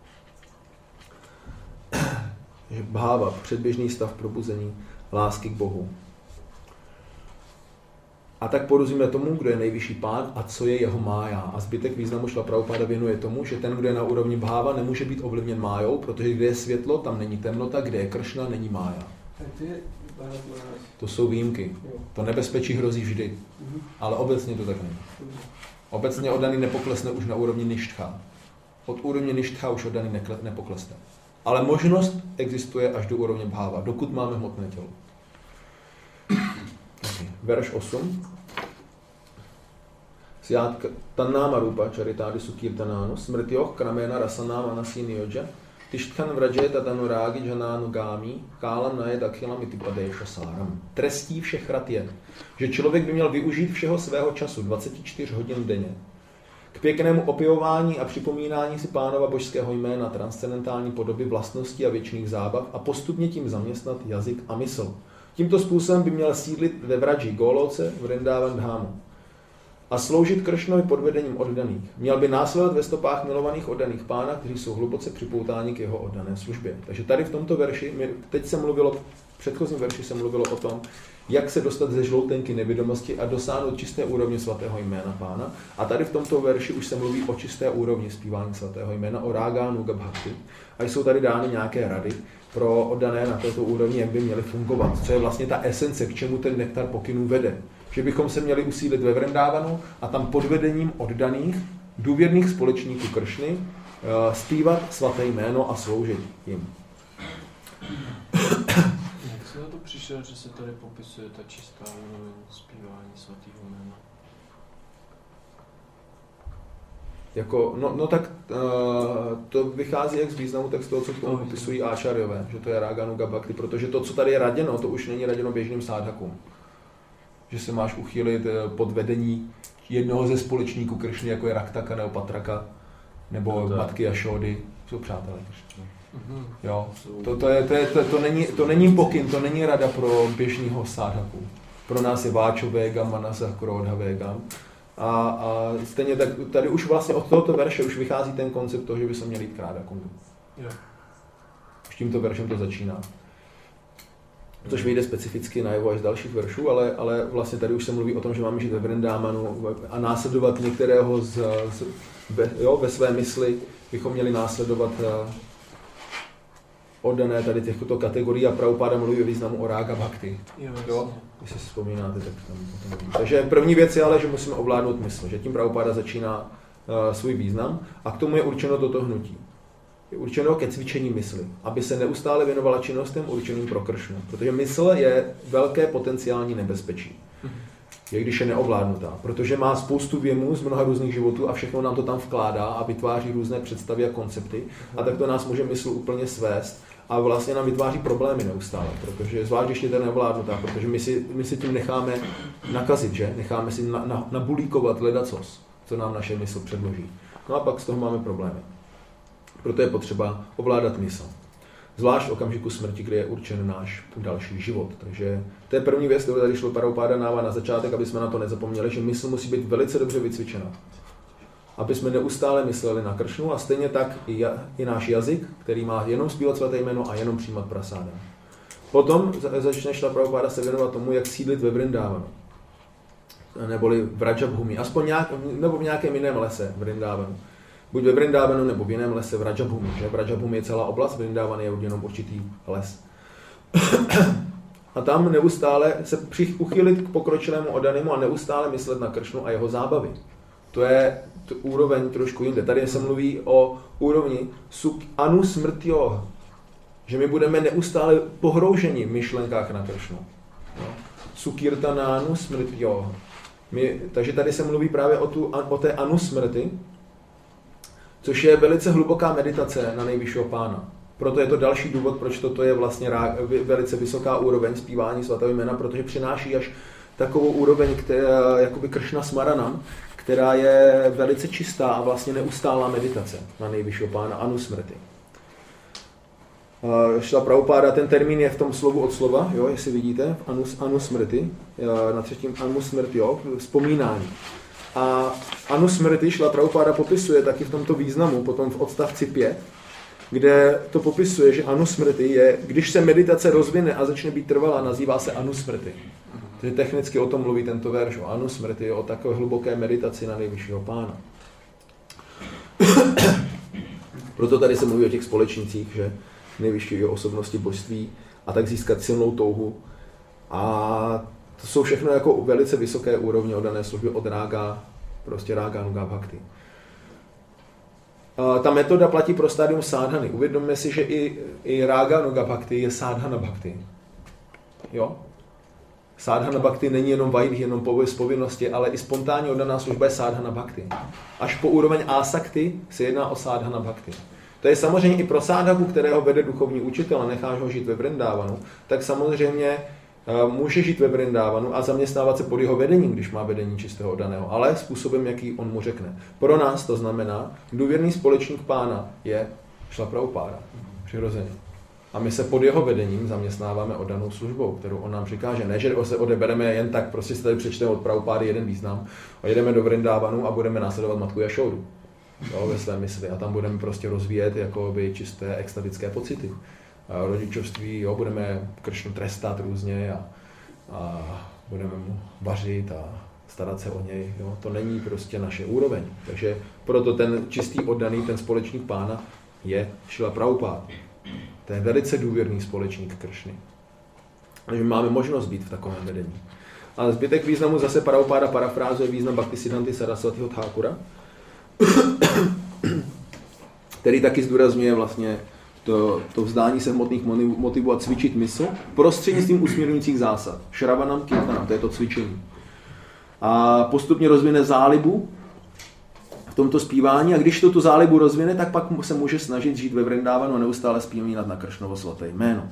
Bhava, předběžný stav probuzení, lásky k Bohu. A tak porozumíme tomu, kdo je nejvyšší pán a co je jeho mája. A zbytek významu Šrila Prabhupáda věnuje tomu, že ten, kdo je na úrovni bháva, nemůže být ovlivněn májou, protože kde je světlo, tam není temnota, kde je Kršna, není mája. To jsou výjimky. To nebezpečí hrozí vždy. Ale obecně to tak není. Obecně oddaný nepoklesne už na úrovni ništha. Od úrovně ništha už oddaný nepoklesne. Ale možnost existuje až do úrovně bháva, dokud máme hmotné tělo. Verš 8. Syat tannáma rupa charitádi sukirtanánu smrtyoh kraména rasanám anasíni yodja tishthan vrajeta tanurági janánugámi kálam najed akhilam itipadéša sáram. Trestí všech rad je, že člověk by měl využít všeho svého času 24 hodin denně k pěknému opěvování a připomínání si Pánova božského jména, transcendentální podoby, vlastností a věčných zábav a postupně tím zaměstnat jazyk a mysl. Tímto způsobem by měl sídlit ve Vraji Goloce v Vrindavan Dhámu a sloužit Kršnovi pod vedením oddaných. Měl by následovat ve stopách milovaných oddaných pána, kteří jsou hluboce připoutáni k jeho oddané službě. Takže tady v tomto verši, v předchozím verši se mluvilo o tom, jak se dostat ze žloutenky nevědomosti a dosáhnout čisté úrovně svatého jména pána. A tady v tomto verši už se mluví o čisté úrovni zpívání svatého jména, o rága nuga bhakti. A jsou tady dány nějaké rady pro oddané na této úrovni, jak by měly fungovat. Co je vlastně ta esence, k čemu ten nektar pokynů vede. Že bychom se měli usídlit ve Vrindávanu a tam pod vedením oddaných, důvěrných společníků Kršny zpívat svaté jméno a sloužit jim. Jak se na to přišel, že se tady popisuje ta čistá úroveň zpívání svatého jména? To vychází jak z významu tak z toho, co k tomu popisují áčaryové, že to je rága nuga bhakti, protože to, co tady je raděno, to už není raděno běžným sádhakům. Že se máš uchýlit pod vedení jednoho ze společníků Kršny, jako je Raktaka nebo Patraka, nebo matky Jašódy, jsou přátelé Kršny. Jo, to není pokyn, to není rada pro běžného sádhaku. Pro nás je Váčovégam, Manasa Krodhavégam. A stejně tak tady už vlastně od tohoto verše už vychází ten koncept toho, že by se měli jít k Rádakundu. Už tímto veršem to začíná. což vyjde specificky najevo až z dalších veršů, ale vlastně tady už se mluví o tom, že máme žít ve Vrindámanu a následovat některého ve své mysli, bychom měli následovat oddané tady těchto kategorií a Prabhupáda mluví o významu o rága bhakti. Jo? Když si vzpomínáte, tak tam takže první věc je ale, že musíme ovládnout mysl, že tím Prabhupáda začíná svůj význam a k tomu je určeno toto hnutí. Je určeno ke cvičení mysli, aby se neustále věnovala činnostem určeným pro Kršnu, protože mysl je velké potenciální nebezpečí. Když je neovládnutá, protože má spoustu věmů z mnoha různých životů a všechno nám to tam vkládá a vytváří různé představy a koncepty a tak to nás může mysl úplně svést a vlastně nám vytváří problémy neustále, protože zvlášť ještě to je neovládnutá, protože my si tím necháme nakazit, že? Necháme si nabulíkovat ledacos, co nám naše mysl předloží. No a pak z toho máme problémy. Proto je potřeba ovládat mysl. Zvlášť v okamžiku smrti, kdy je určen náš další život. Takže to je první věc, kterou tady šlo Prabhupáda dává na začátek, aby jsme na to nezapomněli, že mysl musí být velice dobře vycvičena. Aby jsme neustále mysleli na Kršnu a stejně tak i náš jazyk, který má jenom zpívat svaté jméno a jenom přijímat prasádem. Potom začne šla Prabhupáda se věnovat tomu, jak sídlit ve Vrindávanu. Neboli v Rajabhumi, aspoň nebo v nějakém jiném lese v Vrindávanu. Buď ve Vrindávanu nebo v jiném lese v Rajabhumi. Že? V Rajabhumi je celá oblast, Vrindávan je jenom určitý les. A tam neustále se uchylit k pokročilému oddanému a neustále myslet na Kršnu a jeho zábavy. To je úroveň trošku jinde. Tady se mluví o úrovni anusmrtyo, že my budeme neustále pohrouženi v myšlenkách na Kršnu. No. Sukirtanánu smrtyo. Takže tady se mluví právě o té anusmrti, což je velice hluboká meditace na nejvyššího pána. Proto je to další důvod, proč toto je vlastně velice vysoká úroveň zpívání svatého jména, protože přináší až takovou úroveň, jakoby Kršna Smaranam, která je velice čistá a vlastně neustálá meditace na nejvyššího pána Anusmrti. Šla Prabhupáda, ten termín je v tom slovu od slova, jo, jestli vidíte, Anusmrti, na třetím Anusmrti, jo, vzpomínání. A Anusmrti šla Prabhupáda popisuje taky v tomto významu, potom v odstavci 5, kde to popisuje, že Anusmrti je, když se meditace rozvine a začne být trvalá, nazývá se Anusmrti. Takže technicky o tom mluví tento verš, o Anusmrti, o takové hluboké meditaci na nejvyššího pána. Proto tady se mluví o těch společnících, že nejvyšší osobnosti božství a tak získat silnou touhu. A to jsou všechno jako velice vysoké úrovně oddané služby od rága, prostě rága nuga bhakti. Ta metoda platí pro stádium sádhany. Uvědomme si, že i rága nuga bhakti je sádhana bhakti. Jo? Sádhana bhakti není jenom vajdh, jenom z povinnosti, ale i spontánně oddaná služba je sádhana bhakti. Až po úroveň ásakti se jedná o sádhana bhakti. To je samozřejmě i pro sádhaku, kterého vede duchovní učitel a necháš ho žít ve Vrindávanu, tak samozřejmě může žít ve Vrindávanu a zaměstnávat se pod jeho vedením, když má vedení čistého oddaného, ale způsobem, jaký on mu řekne. Pro nás to znamená, důvěrný společník pána je Šla Prabhupáda, přirozeně. A my se pod jeho vedením zaměstnáváme oddanou službou, kterou on nám přikáže. Ne, že se odebereme jen tak, prostě si tady přečteme od Prabhupády jeden význam a jedeme do Vrindávanu a budeme následovat matku Jašódu, jo, ve své mysli. A tam budeme prostě rozvíjet jakoby čisté extatické pocity. A rodičovství, jo, budeme Kršnu trestat různě a budeme mu vařit a starat se o něj. Jo. To není prostě naše úroveň. Takže proto ten čistý oddaný, ten společník pána je Šrila Prabhupáda. To je velice důvěrný společník Kršny. Takže máme možnost být v takovém vedení. A zbytek významu zase Prabhupáda parafrázuje význam Bhaktisiddhanty Sarasvatiho Thakura, který taky zdůrazňuje vlastně to vzdání se hmotných motivů a cvičit mysl prostřednictvím usměrňujících zásad. Šravanam, kirtanam, to je to cvičení. A postupně rozvine zálibu v tomto zpívání a když tu zálibu rozvine, tak pak se může snažit žít ve Vrindávanu a neustále vzpomínat na Kršnovo svaté jméno.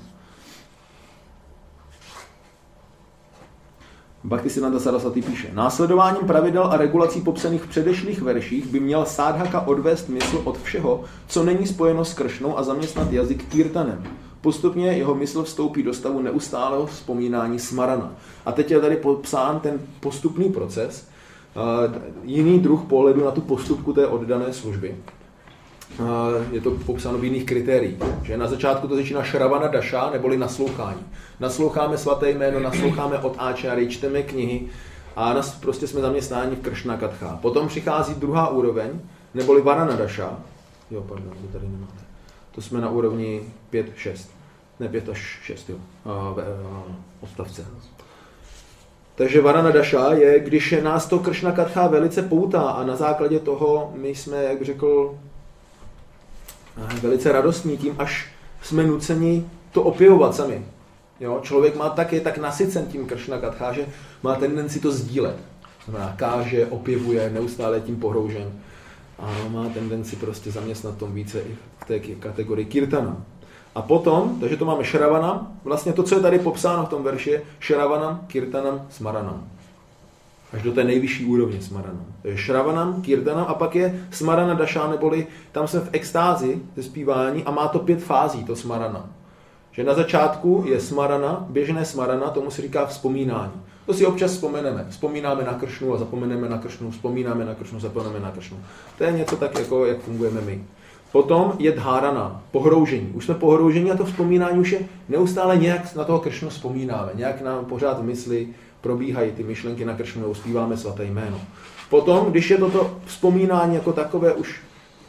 Bhaktisiddhanta Sarasvati píše: následováním pravidel a regulací popsaných v předešlých verších by měl sádhaka odvést mysl od všeho, co není spojeno s Kršnou a zaměstnat jazyk kirtanem. Postupně jeho mysl vstoupí do stavu neustálého vzpomínání smarana. A teď je tady popsán ten postupný proces, jiný druh pohledu na tu postupku té oddané služby. je to popsáno v jiných kritériích. Že na začátku to začíná Šravana Daša, neboli naslouchání. Nasloucháme svaté jméno, nasloucháme od áčáry, čteme knihy a prostě jsme zaměstnáni v Kršna Katha. Potom přichází druhá úroveň, neboli Varana Daša. Jo, pardon, to tady nemáte. To jsme na úrovni 5-6. Ne 5 až 6, jo. Odstavce. Takže Varana Daša je, když je nás to Kršna Katha velice poutá a na základě toho my jsme, jak řekl, velice radostní tím, až jsme nuceni to opěvovat sami. Jo? Člověk je tak nasycen tím Kršna Katha, že má tendenci to sdílet. Znamená, káže, opěvuje, neustále tím pohroužen. A má tendenci prostě zaměstnat tom více i v té kategorii kirtana. A potom, takže to máme Šravanam, vlastně to, co je tady popsáno v tom verši, Šravanam, Kirtanam, Smaranam. Až do té nejvyšší úrovně Smaranam. To je Šravanam, Kirtanam a pak je Smarana Daša, neboli tam jsme v extázi ze zpívání a má to 5 fází, to Smarana. Že na začátku je Smarana, běžné Smarana, tomu se říká vzpomínání. To si občas vzpomeneme. Vzpomínáme na Kršnu a zapomeneme na Kršnu, vzpomínáme na Kršnu, zapomeneme na Kršnu. To je něco tak, jako jak fungujeme my. Potom je dhárana, pohroužení. Už jsme pohroužení a to vzpomínání už je neustále nějak na toho Kršnu vzpomínáme. Nějak nám pořád v mysli probíhají ty myšlenky na Kršnu a zpíváme svaté jméno. Potom, když je toto vzpomínání jako takové už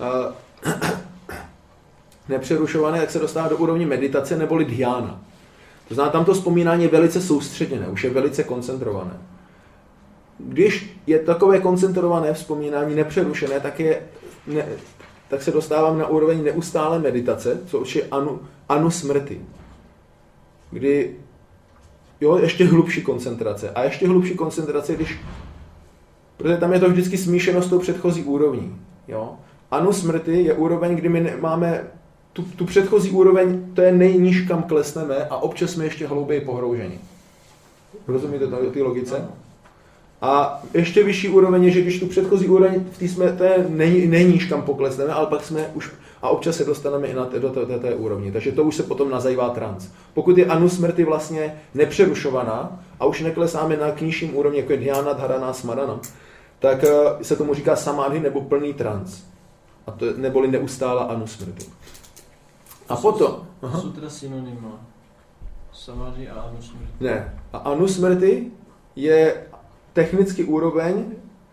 nepřerušované, tak se dostává do úrovně meditace neboli dhyána. To znamená, tamto vzpomínání je velice soustředěné, už je velice koncentrované. Když je takové koncentrované vzpomínání nepřerušené, tak se dostávám na úroveň neustále meditace, což je anusmrti. Kdy ještě hlubší koncentrace. A ještě hlubší koncentrace, protože tam je to vždycky smíšeno s tou předchozí úrovní. Jo? Anusmrti je úroveň, kdy my máme tu předchozí úroveň, to je nejníž, kam klesneme a občas jsme ještě hlouběji pohrouženi. Rozumíte té logice? A ještě vyšší úroveň je, že když tu předchozí úroveň, to je nejníž, kam poklesneme, ale pak jsme už, a občas se dostaneme i do té úrovni. Takže to už se potom nazývá trans. Pokud je anusmrti vlastně nepřerušovaná a už neklesáme na k nižším úrovni, jako je dhyána, dharana, smarana, tak se tomu říká samadhi nebo plný trans. A to neboli neustála anusmrti. A potom... To jsou teda synonyma. Samadhi a anusmrti. Ne. A anusmrti je technicky úroveň.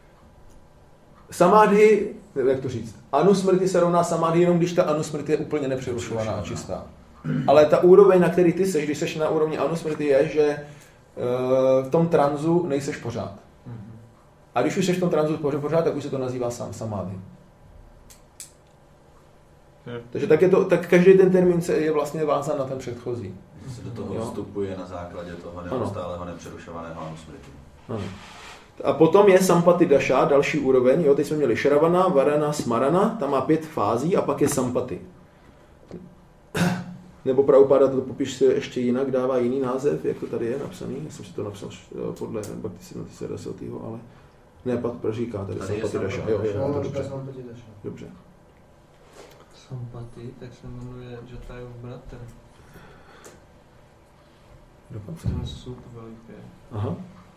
Samadhi, jak to říct? Anusmrti se rovná samadhi, jenom když ta anusmrti je úplně nepřerušovaná a čistá. Ale ta úroveň, na který ty seš, když seš na úrovni anusmrti, je, že v tom tranzu nejseš pořád. A když už seš v tom tranzu pořád, tak už se to nazývá samadhi. Takže tak každý ten termín je vlastně vázán na ten předchozí. Se do toho vstupuje na základě toho neustálého nepřerušovaného anusmriti. A potom je sampati daša, další úroveň. Jo, teď jsme měli Šravana, Varana, Smarana, tam má 5 fází a pak je sampati. Nebo Prabhupáda to popíše ještě jinak, dává jiný název, jak to tady je napsaný. Já jsem si to napsal podle Bhaktivedanta Saraswatiho, ale ne, říká tady sampati daša. Jo, dobře. Sampati, tak se jmenuje Jatajův bratr. Ten sup veliký. Aha.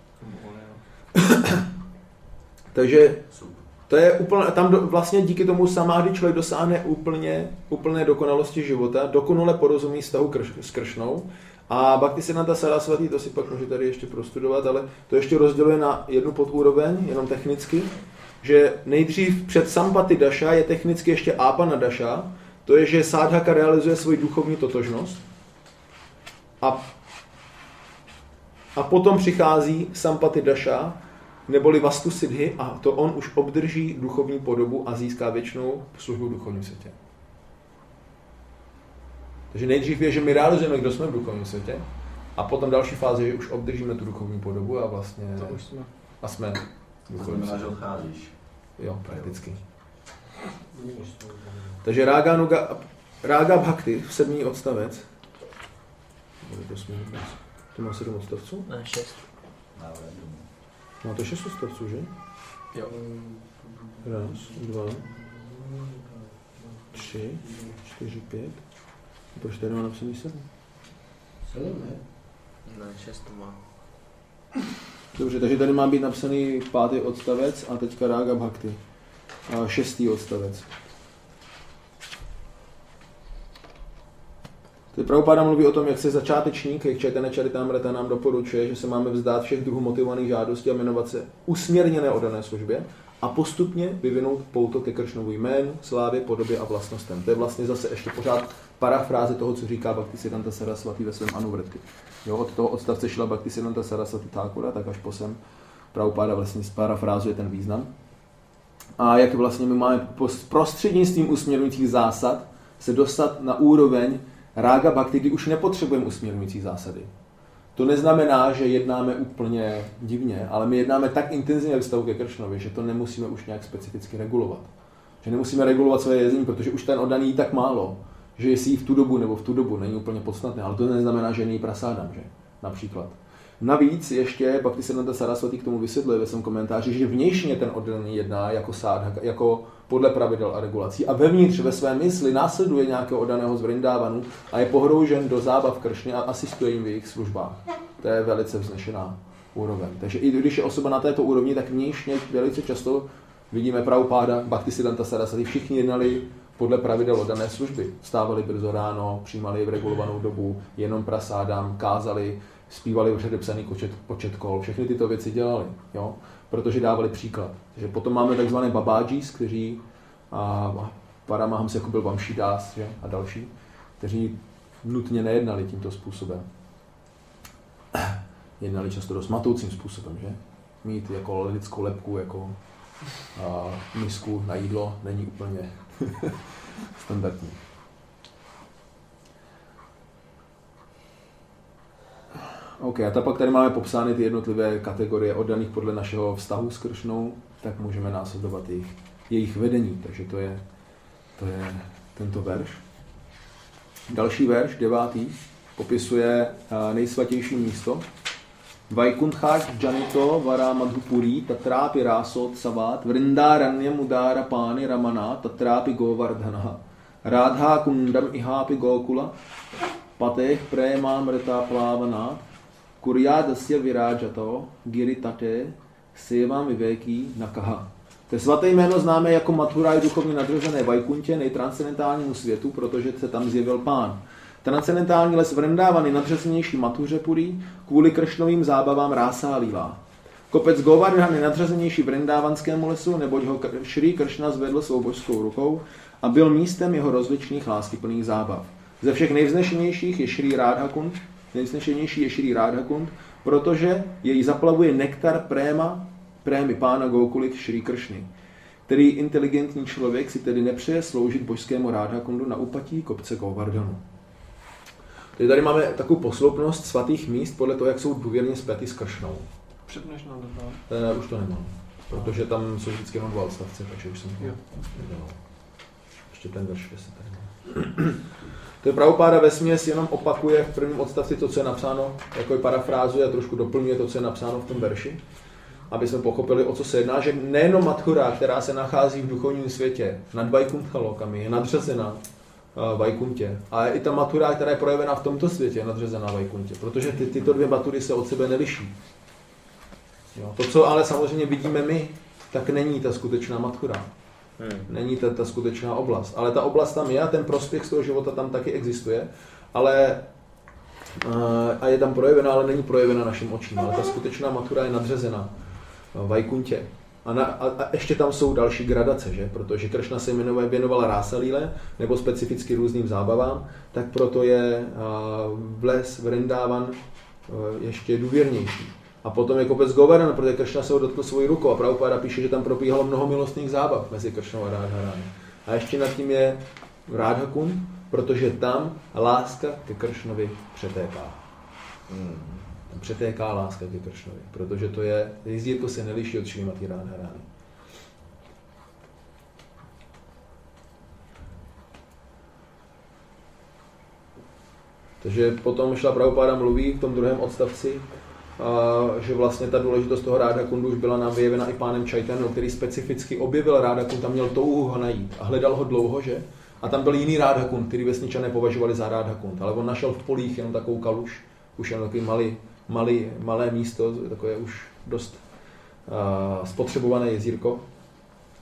Takže to je úplně, tam vlastně díky tomu samády člověk dosáhne úplné dokonalosti života, dokonale porozumí vztahu s Kršnou. A Bhaktisiddhanta Saraswati, to si pak může tady ještě prostudovat, ale to ještě rozděluje na jednu podúroveň, jenom technicky, že nejdřív před sampati daša je technicky ještě apana daša, to je, že sádhaka realizuje svoji duchovní totožnost a potom přichází sampati daša, neboli vastu siddhi, a to on už obdrží duchovní podobu a získá věčnou službu v duchovním světě. Takže nejdřív je, že my realizujeme, kdo jsme v duchovním světě, a potom další fáze, že už obdržíme tu duchovní podobu a vlastně... To už jsme. A jsme v duchovním světě. To znamená, že odcházíš. Jo, prakticky. Takže Rága Bhakti, 7. odstavec. To má 7 odstavců? Ne, 6. Má to 6 odstavců, že? Jo. 1, 2, 3, 4, 5. Proč tady má napsaný 7? 7, ne? Ne, 6 to má. Dobře, takže tady má být napsaný 5. odstavec a teďka Rága Bhakti. 6. odstavec. Prabhupáda mluví o tom, jak se začátečník, jak Chaitanya Charitamrita nám doporučuje, že se máme vzdát všech druhů motivovaných žádostí a jmenovat se usměrněné oddané službě a postupně vyvinout pouto ke Kršnovu jménu, slávě, podobě a vlastnostem. To je vlastně zase ještě pořád parafráze toho, co říká Bhaktisiddhanta Saraswati ve svém Anuvrti. Jo, od toho odstavce šla Bhaktisiddhanta Saraswati Thakura, tak až po sem Prabhupáda vlastně parafrázuje ten význam. A jak vlastně my máme prostřednictvím usměrňujících zásad se dostat na úroveň rága bhakti, kdy už nepotřebujeme usměrňující zásady. To neznamená, že jednáme úplně divně, ale my jednáme tak intenzivně ve vztahu ke Kršnovi, že to nemusíme už nějak specificky regulovat. Že nemusíme regulovat své jezení, protože už ten oddaný jí tak málo, že jestli jí v tu dobu nebo v tu dobu není úplně podstatné, ale to neznamená, že není prasádam, že? Například. Navíc ještě Bhaktisiddhanta Saraswati k tomu vysvětluje ve svém komentáři, že vnějšně ten oddaný jedná jako sádhaka, jako podle pravidel a regulací a vevnitř ve své mysli následuje nějakého oddaného z Vrindávanu a je pohroužen do zábav Kršny a asistuje jim v jejich službách. To je velice vznešená úroveň. Takže i když je osoba na této úrovni, tak vnějšně velice často vidíme Prabhupáda, Bhaktisiddhanta Saraswati, všichni jednali podle pravidel oddané služby. Vstávali brzo ráno, přijímali v regulovanou dobu, jenom prasádám, kázali, zpívali předepsaný počet kol, všechny tyto věci dělali, jo? Protože dávali příklad. Takže potom máme takzvané babájis, kteří Paramahamsa, jako byl Vamšidas, že? A další, kteří nutně nejednali tímto způsobem. Jednali často dost matoucím způsobem, že? Mít jako lidskou lebku, jako misku na jídlo není úplně standardní. OK, a pak tady máme popsány ty jednotlivé kategorie oddaných podle našeho vztahu s Kršnou, tak můžeme následovat jejich vedení. Takže to je tento verš. Další verš, 9. popisuje nejsvatější místo. Vaikuntháč Janito Vara Madhupuri Tatrápi Rásot Savat Vrindaranyam Udara Páni Ramana Tatrápi Govardhanaha Rádhá Kundam Ihápi Gokula Pateh Prémám Reta Plávanát Kuryádasya Virájato Giri Tate Sevam Vivéký Nakaha. To je svaté jméno známé jako Mathuraj duchovně nadřazené Vajkuntě, nejtranscendentálnímu světu, protože se tam zjevil Pán. Transcendentální les Vrindávany je nadřazenější Mathuřapuri kvůli Kršnovým zábavám Rása Líla. Kopec Govardhan je nadřazenější Vrindávanskému lesu, neboť ho Šrí Kršna zvedl svou božskou rukou a byl místem jeho rozličných láskyplných zábav. Ze všech nejvznešenějších je Šrí Rádhakund, protože jej zaplavuje nektar prémy pána Gokuly Šrí Kršny, který inteligentní člověk si tedy nepřeje sloužit božskému Rádhakundu na úpatí kopce Govardhanu. Tady máme takovou posloupnost svatých míst podle toho, jak jsou důvěrně spjaty s Kršnou. Přednež nám dodal. Už to nemám, protože tam jsou vždycky jenom 2 odstavce, takže už jsem to nedělal. Ještě ten verš, jestli tady mám. To je Prabhupáda vesměs jenom opakuje v prvním odstavci to, co je napsáno, jako je parafrázuje a trošku doplňuje to, co je napsáno v tom verši, aby jsme pochopili, o co se jedná, že nejenom Mathura, která se nachází v duchovním světě nad Vaikuntha lokami, je nadřazená Vajkuntě. A i ta Mathura, která je projevená v tomto světě, je nadřazená Vajkuntě, protože tyto dvě Mathury se od sebe neliší. Jo. To, co ale samozřejmě vidíme my, tak není ta skutečná Mathura. Není ta skutečná oblast. Ale ta oblast tam je a ten prospěch z toho života tam taky existuje, ale a je tam projevená, ale není projevena našim očím. Ale ta skutečná Mathura je nadřazená Vajkuntě. A ještě tam jsou další gradace, že? Protože Kršna se věnovala Rásalíle nebo specificky různým zábavám, tak proto je les Vrindávan ještě důvěrnější. A potom je kopec Govardhan, protože Kršna se ho dotkl svojí rukou a Prabhupáda píše, že tam probíhalo mnoho milostných zábav mezi Kršnou a Rádharani. A ještě nad tím je Rádhakund, protože tam láska ke Kršnovi přetéká. Tam přetéká láska ke Kršnovi, protože to je, jezdírko se neliší od Šrimati Rádharani. Takže potom Šla Prabhupáda mluví v tom druhém odstavci, že vlastně ta důležitost toho Rádhakundu už byla nám vyjevena i pánem Chaitanyou, který specificky objevil Rádhakund a měl touhu ho najít a hledal ho dlouho, že? A tam byl jiný Rádhakund, který vesničané považovali za Rádhakund, ale on našel v polích jenom takovou kaluž, už jen takový malé místo, takové už dost spotřebované jezírko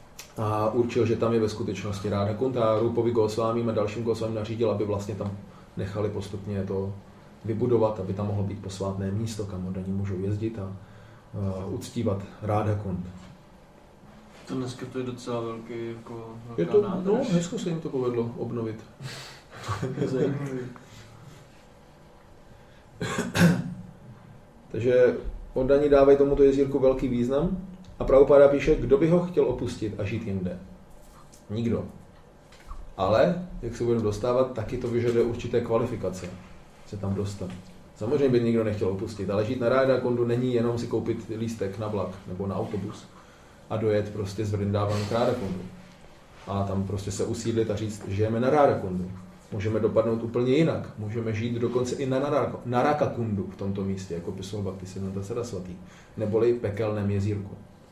a určil, že tam je ve skutečnosti Rádhakund a Rupovi Gosvámím a dalším Gosvámím nařídil, aby vlastně tam nechali postupně to vybudovat, aby tam mohlo být posvátné místo, kam oddaní můžou jezdit a uctívat Radha Kund. To dneska to je docela velký, jako Je to, nádrž. no, hezko se jim to povedlo obnovit. Zajímavý. Takže oddaní dávají tomuto jezírku velký význam a Prabhupáda píše, kdo by ho chtěl opustit a žít jinde. Nikdo. Ale, jak se budeme dostávat, taky to vyžaduje určité kvalifikace se tam dostat. Samozřejmě by nikdo nechtěl opustit, ale žít na Radha Kundu není jenom si koupit lístek na vlak nebo na autobus a dojet prostě z Vrindávanu k Radha Kundu. A tam prostě se usídlit a říct, žijeme na Radha Kundu. Můžeme dopadnout úplně jinak. Můžeme žít dokonce i na Naraka Kundu v tomto místě, jako pisoval Bhaktisiddhanta Saraswati, neboli pekelném jezírku.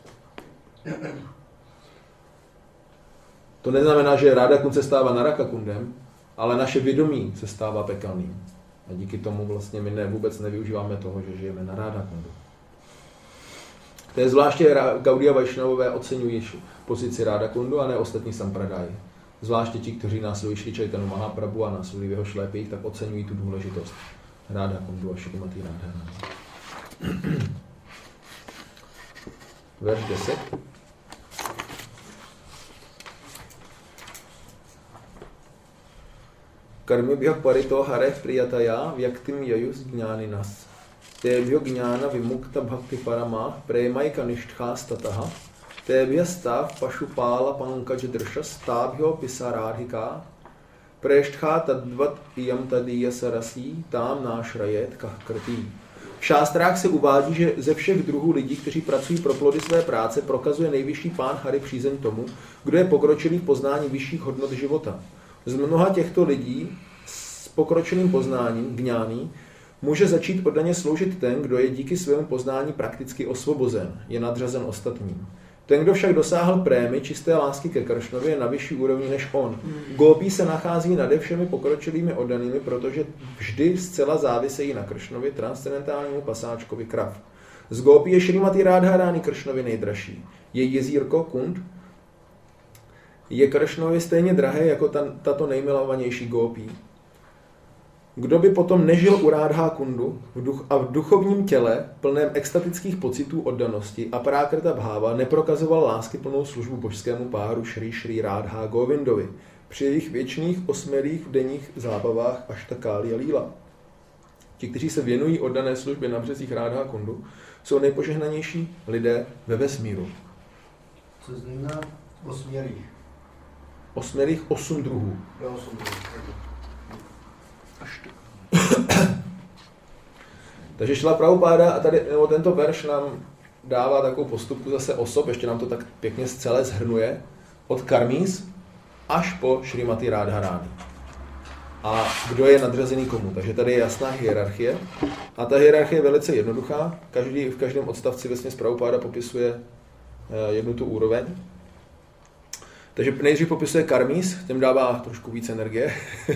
To neznamená, že Radha Kund se stává Naraka Kundem, ale naše vědomí se stává pekelným. A díky tomu vlastně my vůbec nevyužíváme toho, že žijeme na Radha Kundu. To je zvláště Gaudiya Vaishnavové oceňují pozici Radha Kundu a ne ostatní sampradáji. Zvláště ti, kteří následují Šri Chaitanya Mahaprabhu a následují v jeho šlépích, tak oceňují tu důležitost Radha Kundu a Šrimati Radharani. Verš 10. Karmibhyo parito hareh priyataya vyaktim yayus jnaninas. Tebhyo jnana vimukta bhakti paramah premaika nishtha stataha. Tebhya stav pašupála pankaj dršas tábhyo pisarádhika preštha tadvat iyam tadiyya sarasí tam nášrajet kahkrtí. V šástrách se uvádí, že ze všech druhů lidí, kteří pracují pro plody své práce, prokazuje nejvyšší pán Hari přízeň tomu, kdo je pokročilý v poznání vyšších hodnot života. Z mnoha těchto lidí s pokročilým poznáním, gňáný, může začít oddaně sloužit ten, kdo je díky svému poznání prakticky osvobozen, je nadřazen ostatním. Ten, kdo však dosáhl prémy čisté lásky ke Kršnovi, je na vyšší úrovni než on. Gópí se nachází nade všemi pokročilými oddanými, protože vždy zcela závisejí na Kršnovi, transcendentálnímu pasáčkovi krav. Z gópí je Šrimati Radharani Kršnovi nejdražší. Její jezírko Kund je Kršnovi stejně drahé jako tato nejmilovanější gópí. Kdo by potom nežil u Radha Kundu v duchovním těle, plném extatických pocitů oddanosti a prákrta bháva, neprokazoval lásky plnou službu božskému páru Šri Radha Govindovi při jejich věčných osmělých denních zábavách Aštakáli a Líla. Ti, kteří se věnují oddané službě na březích Radha Kundu, jsou nejpožehnanější lidé ve vesmíru. Co znamená osmělých? Osmělých 8 druhů. Jo, 8 druhů. Takže Šrila Prabhupáda a tady tento verš nám dává takovou postupku zase osob, ještě nám to tak pěkně zcela zhrnuje, od Karmís až po Šrimati Radharani. A kdo je nadřazený komu. Takže tady je jasná hierarchie. A ta hierarchie je velice jednoduchá. V každém odstavci vesměs Prabhupáda popisuje jednu tu úroveň. Takže nejdřív popisuje Karmís, těm dává trošku víc energie.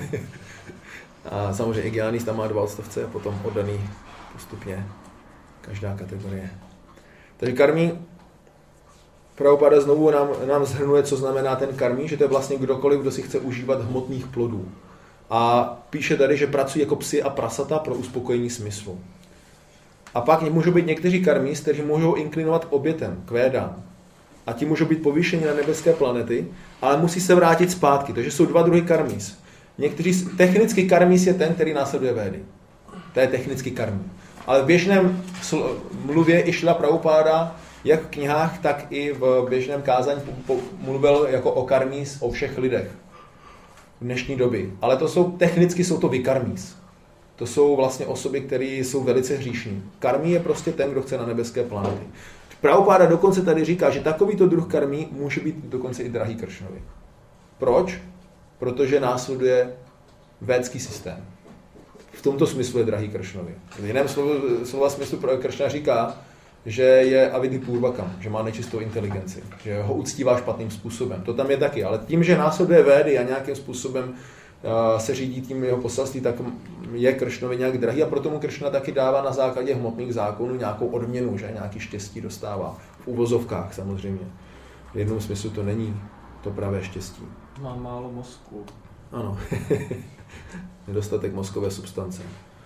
A samozřejmě i Gyanis tam má 2 odstavce a potom oddaný postupně každá kategorie. Takže karmí, Prabhupada znovu nám shrnuje, co znamená ten karmí, že to je vlastně kdokoliv, kdo si chce užívat hmotných plodů. A píše tady, že pracují jako psi a prasata pro uspokojení smyslu. A pak můžou být někteří karmís, kteří můžou inklinovat k obětem, k védám. A ti můžou být povýšeni na nebeské planety, ale musí se vrátit zpátky. Takže jsou 2 druhy karmís. Technicky karmís je ten, který následuje védy. To je technicky karmí. Ale v běžném mluvě i Šrila Prabhupáda, jak v knihách, tak i v běžném kázání mluvil jako o karmís, o všech lidech v dnešní době. Ale technicky jsou to vikarmís. To jsou vlastně osoby, které jsou velice hříšní. Karmí je prostě ten, kdo chce na nebeské planety. Prabhupáda dokonce tady říká, že takovýto druh karmí může být dokonce i drahý Kršnovi. Proč? Protože následuje védský systém. V tomto smyslu je drahý Kršnovi. V jiném slova smyslu Kršna říká, že je avidhi purvakam, že má nečistou inteligenci, že ho uctívá špatným způsobem. To tam je taky, ale tím, že následuje védy a nějakým způsobem se řídí tím jeho poselství, tak je Kršnovi nějak drahý a proto mu Kršna taky dává na základě hmotných zákonů nějakou odměnu, že nějaký štěstí dostává. V uvozovkách samozřejmě. V jednom smyslu to není to pravé štěstí. Má málo mozku. Ano. Nedostatek mozkové substance.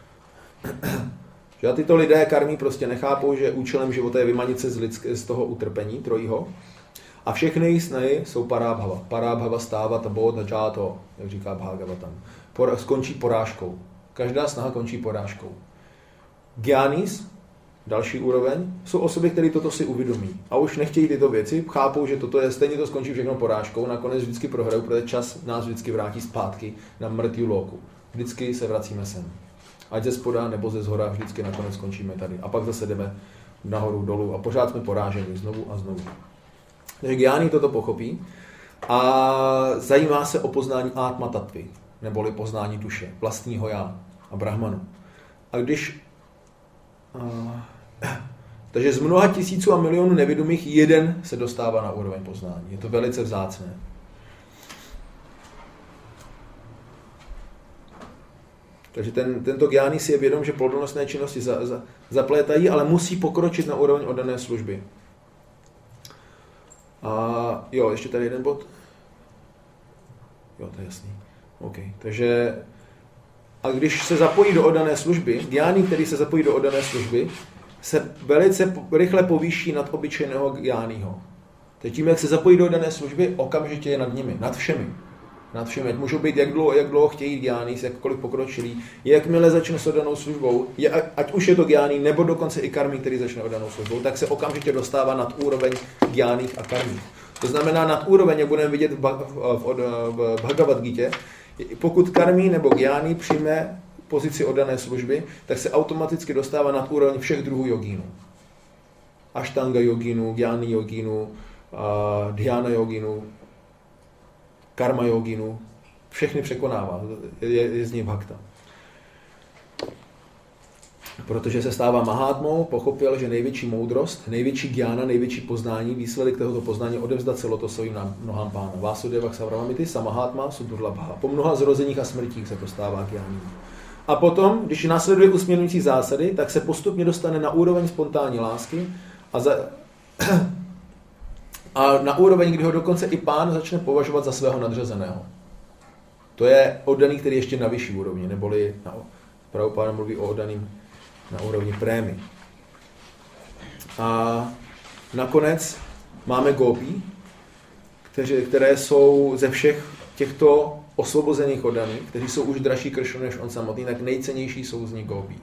Že tyto lidé karmí prostě nechápou, že účelem života je vymanit se z toho utrpení trojího. A všechny jejich snahy jsou parábhava. Parábhava stávat a bod a džáto, jak říká Bhagavatam. Skončí porážkou. Každá snaha končí porážkou. Gyanis, další úroveň, jsou osoby, které toto si uvědomí. A už nechtějí tyto věci, chápou, že toto je, stejně to skončí všechno porážkou, nakonec vždycky prohrajou, protože čas nás vždycky vrátí zpátky na mrtvou lóku. Vždycky se vracíme sem. Ať ze spoda nebo ze zhora, vždycky nakonec skončíme tady. A pak zase jdeme nahoru, dolů a pořád jsme poráženi znovu a znovu. Takže Gyáni toto pochopí a zajímá se o poznání Atma Tattvy, neboli poznání duše, vlastního já a Brahmanu. A když... takže z mnoha tisíců a milionů nevědomých jeden se dostává na úroveň poznání. Je to velice vzácné. Takže tento Gyáni si je vědom, že plodonostné činnosti zaplétají, ale musí pokročit na úroveň oddané služby. A jo, ještě tady jeden bod. Jo, to je jasný. OK. Takže a když se zapojí do oddané služby, Gyáni, který se zapojí do oddané služby, se velice rychle povýší nad obyčejného Gyániho. Teď tím, jak se zapojí do oddané služby, okamžitě je nad nimi, nad všemi. Nad všemi. Ať můžou být jak dlouho chtějí Gyáni, jakkoliv pokročilí. Jakmile začne s oddanou službou, ať už je to Gyáni, nebo dokonce i karmí, který začne oddanou službou, tak se okamžitě dostává nad úroveň Gyáních a karmí. To znamená nad úroveň, jak budeme vidět v Bhagavad Gítě, pokud karmí nebo Gyáni přijme pozici oddané služby, tak se automaticky dostává nad úroveň všech druhů jogínů. Ashtanga jogínů, Gyáni jogínů, dhyána jogínů, karma jogínů, všechny překonává, je z něj bhakta. Protože se stává mahátmou, pochopil, že největší moudrost, největší gyána, největší poznání, výsledek tohoto poznání odevzdat se lotosovým nohám Pána. Vásudeva Ksavravamiti, samahátma, sudurlabha. Po mnoha zrozeních a smrtích se to stává gyáním. A potom, když následuje usměrňující zásady, tak se postupně dostane na úroveň spontánní lásky a na úroveň, kdy ho dokonce i Pán začne považovat za svého nadřazeného. To je oddaný, který ještě na vyšší úrovni, neboli Prabhupáda mluví o oddaným na úrovni prémy. A nakonec máme gópí, které jsou ze všech těchto osvobozených oddaných, kteří jsou už dražší Kršnu než on samotný, tak nejcennější jsou z nich gópí.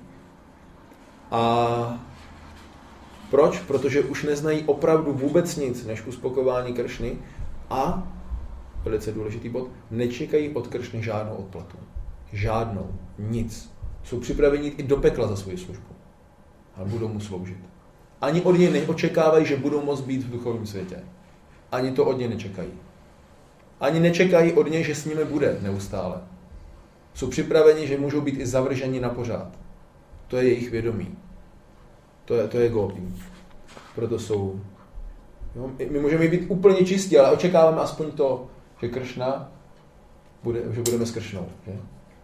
A proč? Protože už neznají opravdu vůbec nic než uspokojování Kršny a, velice důležitý bod, nečekají od Kršny žádnou odplatu. Žádnou. Nic. Jsou připraveni i do pekla za svoji službu. A budou mu sloužit. Ani od něj neočekávají, že budou moct být v duchovním světě. Ani to od něj nečekají. Ani nečekají od něj, že s nimi bude neustále. Jsou připraveni, že můžou být i zavrženi na pořád. To je jejich vědomí. To je gópí. Proto jsou... Jo, my můžeme být úplně čistí, ale očekáváme aspoň to, že Kršna že budeme s Kršnou. Že?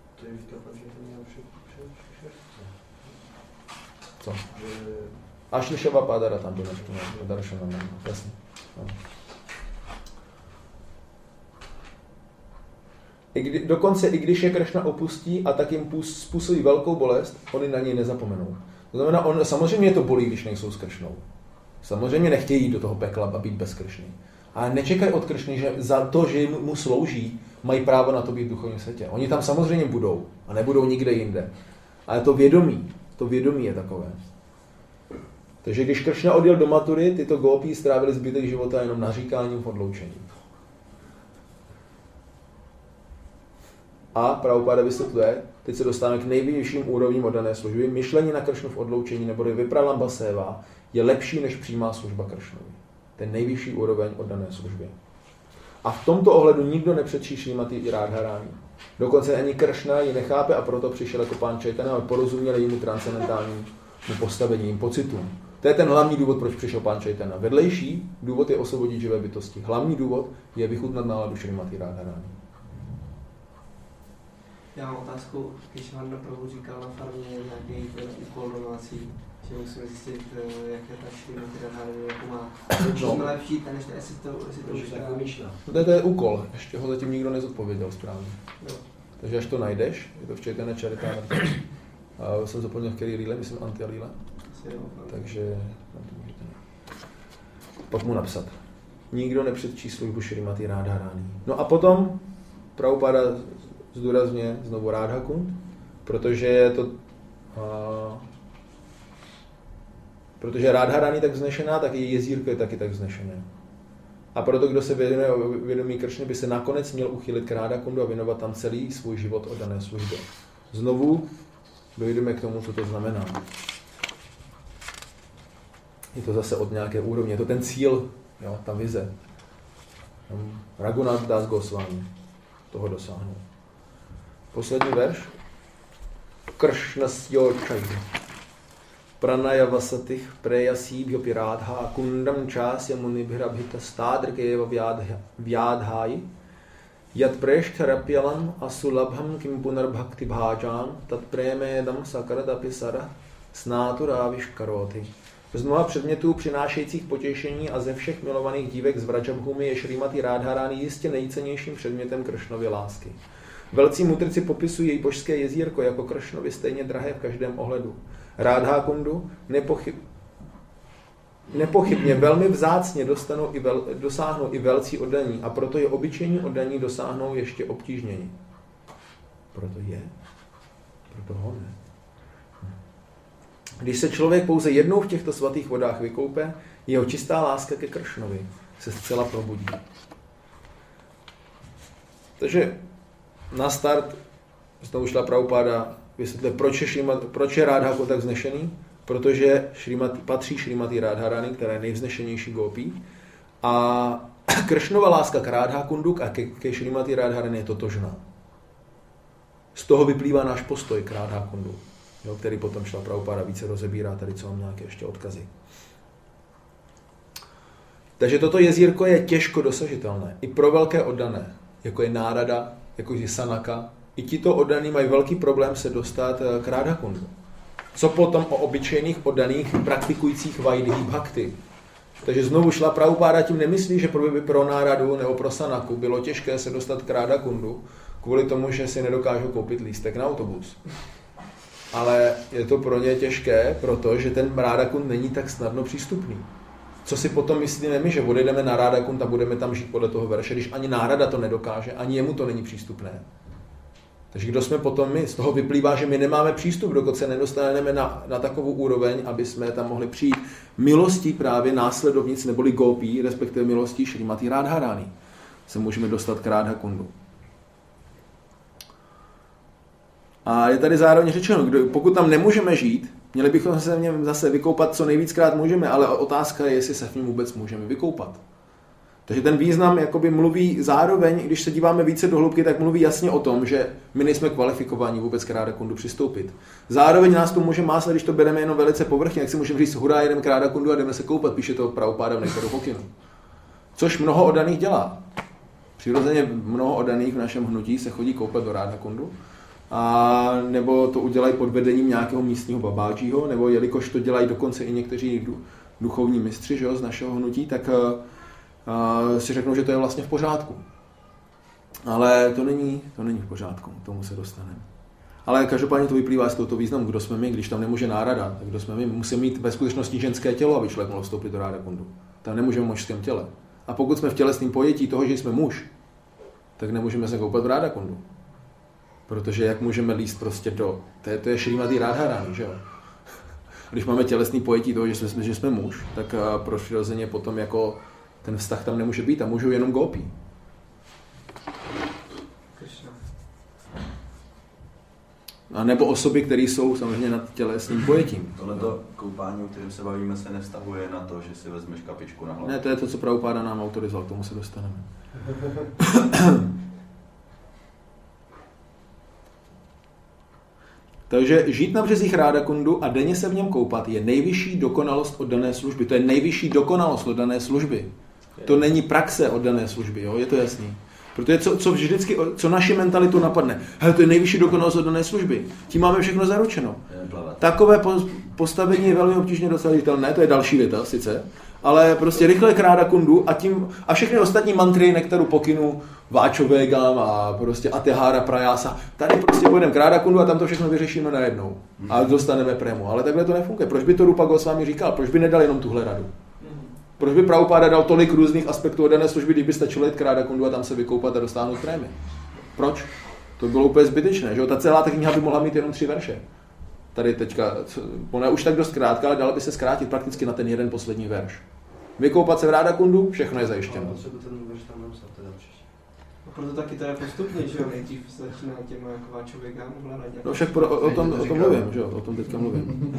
Co? Ašlišava Pádara tam bude. Jasně. Dokonce i když je Kršna opustí a tak jim způsobí velkou bolest, oni na něj nezapomenou. To znamená, samozřejmě je to bolí, když nejsou s Kršnou. Samozřejmě nechtějí jít do toho pekla a být bez Kršny. Ale nečekají od Kršny, že za to, že mu slouží, mají právo na to být v duchovním světě. Oni tam samozřejmě budou a nebudou nikde jinde. Ale to vědomí je takové. Takže když Kršna odjel do Matury, tyto gópí strávili zbytek života jenom naříkáním v odloučení. A Prabhupáda vysvětluje, teď se dostáváme k nejvyšším úrovním oddané služby. Myšlení na Kršnu v odloučení neboli vipralamba séva je lepší než přímá služba Kršnovi. Ten nejvyšší úroveň oddané služby. A v tomto ohledu nikdo nepředčí Šrímati Radharani. Dokonce ani Kršna ji nechápe a proto přišel jako Pán Čaitanya, ale porozuměl jejímu transcendentálnímu postavení, jejím pocitům. To je ten hlavní důvod, proč přišel Pán Čaitanya. Vedlejší důvod je osvobodit živé bytosti. Hlavní důvod je vychutnat náladu Šrímati Radharani. Já mám otázku, když Handa Prabhu říkal na farmě nějaký ten úkol domácí, že musíme zjistit, jaké ta Šrimati Radharani jako má. Čím lepší, než jestli to už tak vymýšlá. To je úkol, ještě ho zatím nikdo nezodpověděl správně. Jo. Takže až to najdeš, je to v Chaitanya Charitamrita. A jsem zapomněl, který líle, myslím Antya-líle. Takže pak mu napsat. Nikdo nepředčí službu Šrimati Radharani. No a potom Prabhupada zdůrazně znovu Radha Kund, protože je to protože Radharani tak vznešená, tak i jezírko je taky tak vznešené. A proto, kdo se vědomí Kršny, by se nakonec měl uchylit k Radha Kundu a věnovat tam celý svůj život oddané službě. Znovu dojdeme k tomu, co to znamená. Je to zase od nějaké úrovně, je to ten cíl, jo, ta vize. Raghunath Das Goswami toho dosáhnul. Poslední verš. Kršnasyo čaj. Pranaya vasatih preyasibhyopi radha kundam čásya munibhrabhita stádrkeva vyádháji yat preshtarapyalam asulabham kim punarbhakti bhajam tat premedam sakaradapi sara snáturaviškaroti. Z mnoha předmětů přinášejících potěšení a ze všech milovaných dívek z Vrajabhumi je Šrimati Radharani jistě nejcennějším předmětem Kršnovy lásky. Velcí mudrci popisují její božské jezírko jako Kršnovi stejně drahé v každém ohledu. Radha Kundu nepochybně velmi vzácně dosáhnou i velcí oddaní a proto je obyčejní oddaní dosáhnou ještě obtížněji. Proto ho ne. Když se člověk pouze jednou v těchto svatých vodách vykoupe, jeho čistá láska ke Kršnovi se zcela probudí. Takže na start znovu šla Prabhupada vysvětluje, proč je Radha tak vznešený, protože patří Šrimati Radharani, která je nejvznešenější gopí, a Kršnova láska k Radha Kundu a ke Šrimati Radharani je totožná. Z toho vyplývá náš postoj k Radha Kundu, který potom šla Prabhupada více rozebírá, tady co mám nějaké ještě odkazy. Takže toto jezírko je těžko dosažitelné. I pro velké oddané, jako je Nárada, jako je Sanaka. I tito oddaní mají velký problém se dostat k Radha Kundu. Co potom o obyčejných oddaných praktikujících Vaidhi Bhakti. Takže znovu šla Prabhupada tím nemyslí, že by pro Náradu nebo pro Sanaku bylo těžké se dostat k Radha Kundu kvůli tomu, že si nedokážou koupit lístek na autobus. Ale je to pro ně těžké, protože ten Radha Kund není tak snadno přístupný. Co si potom myslíme my, že odejdeme na Radha Kund a budeme tam žít podle toho verše, když ani Nárada to nedokáže, ani jemu to není přístupné. Takže kdo jsme potom my? Z toho vyplývá, že my nemáme přístup, dokud se nedostaneme na takovou úroveň, aby jsme tam mohli přijít milostí právě následovnic neboli gopí, respektive milostí Šrimati Radharani. Se můžeme dostat k Radha Kundu. A je tady zároveň řečeno, pokud tam nemůžeme žít, měli bychom se v něm zase vykoupat co nejvíckrát můžeme, ale otázka je, jestli se v něm vůbec můžeme vykoupat. Takže ten význam jakoby mluví zároveň, když se díváme více do hloubky, tak mluví jasně o tom, že my nejsme kvalifikovaní vůbec k Radha Kundu přistoupit. Zároveň nás to může máslet, když to bereme jenom velice povrchně, jak si můžeme říct, hurá, jedeme k Radha Kundu a jdeme se koupat, píše to Prabhupada v Nektaru pokynu. Což mnoho oddaných dělá. Přirozeně mnoho oddaných v našem hnutí se chodí koupat do Radha Kundu, a nebo to udělají pod vedením nějakého místního babážího, nebo jelikož to dělají dokonce i někteří duchovní mistři, že jo, z našeho hnutí, tak si řeknou, že to je vlastně v pořádku. Ale to není v pořádku, k tomu se dostaneme. Ale každopádně to vyplývá z tohoto významu, kdo jsme my, když tam nemůže Nárada, tak kdo jsme my, musíme mít ve skutečnosti ženské tělo, aby člověk mohl vstoupit do Radha Kundu. Tam nemůžeme v mužském těle. A pokud jsme v tělesném pojetí toho, že jsme muž, tak nemůžeme se koupat do Radha Kundu. Protože jak můžeme líst prostě to je Šrimati Radharani, že jo? Když máme tělesný pojetí toho, že jsme muž, tak pro přirozeně potom jako ten vztah tam nemůže být a můžou jenom gopí. A nebo osoby, které jsou samozřejmě nad tělesným pojetím. Tohleto koupání, o kterém se bavíme, se nevztahuje na to, že si vezmeš kapičku na hlavu. Ne, to je to, co Prabhupada nám autorizoval, k tomu se dostaneme. Takže žít na březích Radha Kundu a denně se v něm koupat je nejvyšší dokonalost oddané služby. To je nejvyšší dokonalost oddané služby. To není praxe oddané služby, jo? Je to jasný. Protože co naši mentalitu napadne? Hele, to je nejvyšší dokonalost od dané služby. Tím máme všechno zaručeno. Takové postavení je velmi obtížně dosažitelné, to je další věta sice, ale prostě rychle kráda kundu a všechny ostatní mantry, nektaru pokynu, váčovégam a prostě atehára prajása. Tady prostě pojedeme kráda kundu a tam to všechno vyřešíme najednou. A dostaneme prému. Ale takhle to nefunguje. Proč by to Rupa Goswami říkal? Proč by nedal jenom tuhle radu? Proč by Prabhupáda dal tolik různých aspektů od dané služby, když by stačilo jít kráda kundu a tam se vykoupat a dostáhnout prémy? Proč? To bylo úplně zbytečné, že jo? Ta celá ta kniha by mohla mít jenom 3 verše. Tady teďka, ona je už tak dost krátká, ale dala by se zkrátit prakticky na ten jeden poslední verš. Vykoupat se v ráda kundu, všechno je zajištěno. A proto taky to je postupně, že jo, nejdřív začíná těma jako váčovégám hledat. No však o tom mluvím, že jo, o tom teďka mluvím.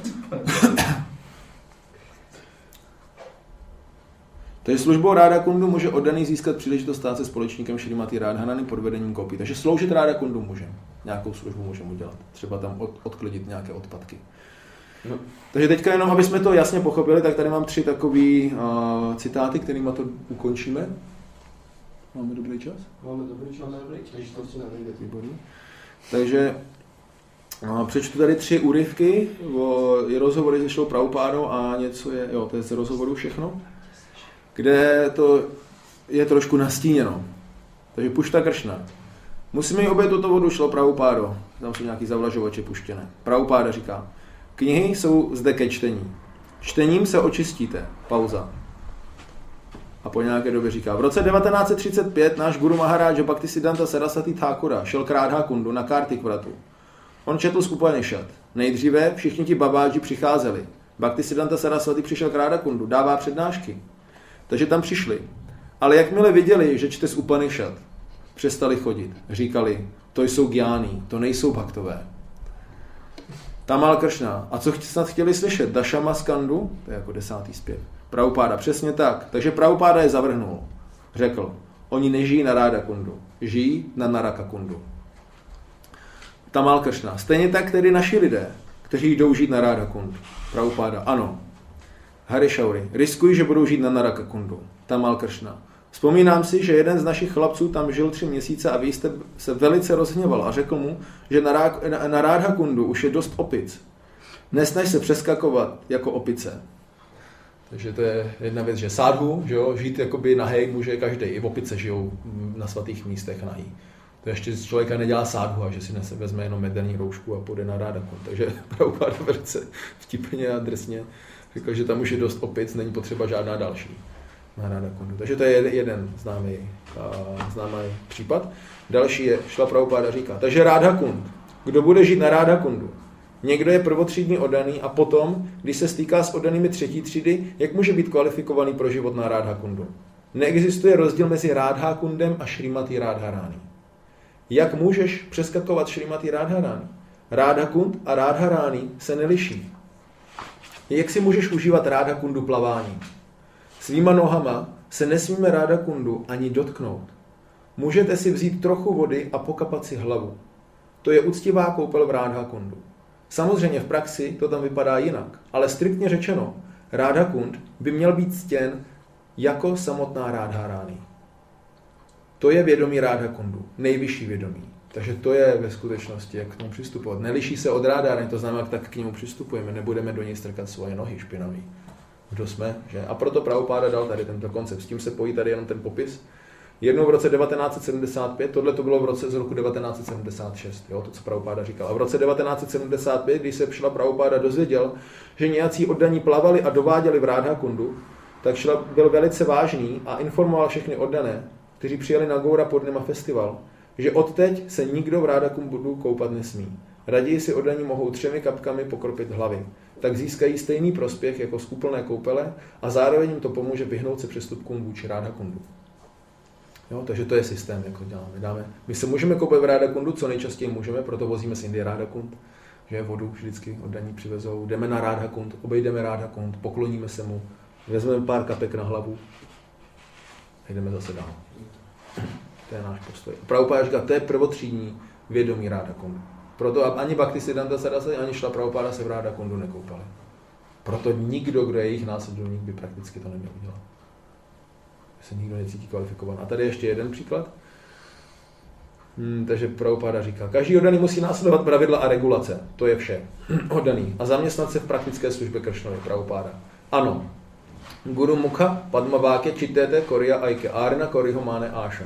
Takže službou Ráda Kundu může oddaný získat příležitost stát se společníkem Šrimati Radharani pod vedením Gopi. Takže sloužit Ráda Kundu můžeme. Nějakou službu můžeme udělat. Třeba tam odklidit nějaké odpadky. No. Takže teďka jenom, aby jsme to jasně pochopili, tak tady mám 3 takové citáty, kterými to ukončíme. Máme dobrý čas? Máme dobrý čas. Výborný. Takže přečtu tady 3 úryvky, je rozhovory se Šrilou Prabhupádou a něco je, jo, to je z rozhovoru všechno, kde to je trošku nastíněno. Takže Pušta Kršna. Musíme jí obět tuto vodu, Šrilo Prabhupádo. Tam jsou nějaký zavlažovače puštěné. Prabhupáda říká, knihy jsou zde ke čtení. Čtením se očistíte. Pauza. A po nějaké době říká, v roce 1935 náš guru Maharája Bhaktisiddhanta Saraswati Thakura šel k Rádha Kundu na Kartik vratu. On četl z Upanishad. Nejdříve všichni ti babáži přicházeli. Bhaktisiddhanta Saraswati přišel k Rádha Kundu, dává přednášky. Takže tam přišli. Ale jakmile viděli, že čte z Upanishad, přestali chodit. Říkali, to jsou gyáni, to nejsou bhaktové. Tamal Kršna. A co snad chtěli slyšet? Dašama Skandu? To je jako 10. zpěv. Prabhupáda, přesně tak. Takže Prabhupáda je zavrhnul. Řekl, oni nežijí na Ráda Kundu, žijí na Naraka Kundu. Tamal Kršna. Stejně tak tedy naši lidé, kteří jdou žít na Ráda Kundu. Prabhupáda, ano. Harishauri, riskují, že budou žít na Naraka Kundu. Tamal Kršna. Vzpomínám si, že jeden z našich chlapců tam žil 3 měsíce a vy jste se velice rozhněval a řekl mu, že na Rádha Kundu už je dost opic. Nesnaž se přeskakovat jako opice. Takže to je jedna věc, že sádhu, že jo, žít jakoby nahej může každý, i opice žijou na svatých místech nahý. To ještě z člověka nedělá sádhu, a že si vezme jenom medelní roušku a půjde na Rádha Kundu. Takže Prabhupáda velice vtipně a drsně řekl, že tam už je dost opic, není potřeba žádná další. Na Ráda Kundu. Takže to je jeden známý případ. Další je, Šrila Prabhupáda říká, takže Rádha Kund. Kdo bude žít na Rádha Kundu? Někdo je prvotřídní oddaný a potom, když se stýká s oddanými 3. třídy, jak může být kvalifikovaný pro život na Rádha Kundu? Neexistuje rozdíl mezi Rádha Kundem a Šrimati Radharani. Jak můžeš přeskakovat Šrimati Radharani? Rádha Kund a Radharani se neliší. Jak si můžeš užívat Rádha Kundu plavání? Svýma nohama se nesmíme Rádha Kundu ani dotknout. Můžete si vzít trochu vody a pokapat si hlavu. To je uctivá koupel v Rádha Kundu. Samozřejmě v praxi to tam vypadá jinak, ale striktně řečeno, Rádha Kund by měl být ctěn jako samotná Radharani. To je vědomí Rádha Kundu, nejvyšší vědomí. Takže to je ve skutečnosti, jak k tomu přistupovat. Neliší se od Radharani, to znamená, tak k němu přistupujeme, nebudeme do něj strkat svoje nohy špinavý. Kdo jsme, že? A proto Prabhupáda dal tady tento koncept. S tím se pojí tady jenom ten popis. Jednou v roce 1975, tohle to bylo v roce z roku 1976, jo, to, co Prabhupáda říkal. A v roce 1975, když se Šrila Prabhupáda dozvěděl, že nějací oddaní plavali a dováděli v Rádha Kundu, tak Šrila byl velice vážný a informoval všechny oddané, kteří přijeli na Gaura Purnima festival, že odteď se nikdo v Rádha Kundu koupat nesmí. Raději si oddaní mohou 3 kapkami pokropit hlavy. Tak získají stejný prospěch jako z úplné koupele a zároveň jim to pomůže vyhnout se přestupkům vůči Rádha Kundu. Jo, takže to je systém, jak to děláme. My se můžeme koupat v Rádha Kundu, co nejčastěji můžeme, proto vozíme z Indie Rádha Kund, že vodu vždycky oddaní přivezou, jdeme na Rádha Kund, obejdeme Rádha Kund, pokloníme se mu, vezmeme pár kapek na hlavu a jdeme zase dál. To je náš postoj. Prabhupáda říká, to je prvotřídní vědomí Rádha Kundu. Proto ani Bhaktisiddhanta Saraswati, ani Šrila Prabhupáda se v Rádha Kundu nekoupali. Proto nikdo, kdo je jejich následovník, by prakticky to neměl udělat. Se nikdo necítí kvalifikovaný. A tady ještě jeden příklad. Takže Prabhupáda říká, každý oddaný musí následovat pravidla a regulace. To je vše. Oddaný. A zaměstnat se v praktické službě Kršnovi. Prabhupáda. Ano. Guru Mukha Padmavákya Čitete Korya Aike Arna Koriho Máne Áša.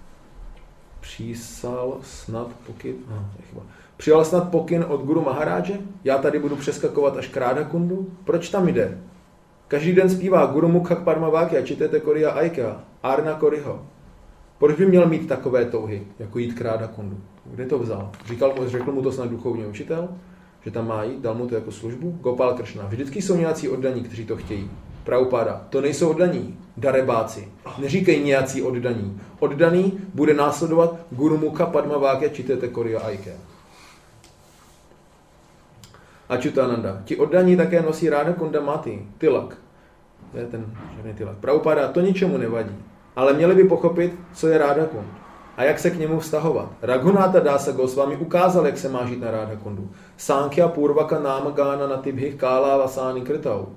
Přijal snad pokyn od Guru Maharáže? Já tady budu přeskakovat až k Rádakundu? Proč tam jde? Každý den zpívá Guru Mukha Padmavákya Čitete Korya Aike Arna Koriho. Proč by měl mít takové touhy, jako jít k Rádakundu? Kde to vzal? Řekl mu to snad duchovní učitel, že tam má jít, dal mu to jako službu? Gopal Kršna. Vždycky jsou nějací oddaní, kteří to chtějí. Prabhupáda. To nejsou oddaní, darebáci. Neříkej nějací oddaní. Oddaný bude následovat Guru Mukha Padmavákya Čitete Korya Aike. Achyutananda. Ti oddaní také nosí Rádakunda Mati, tilak. To je ten žádný tilak. Prabhupáda, to ničemu nevadí. Ale měli by pochopit, co je Rádakund a jak se k němu vztahovat. Raghunatha Dasa Goswami ukázal, jak se má žít na Rádakundu. Sankhya Purvaka Námagána Natibhih Kála Vasány Krtau.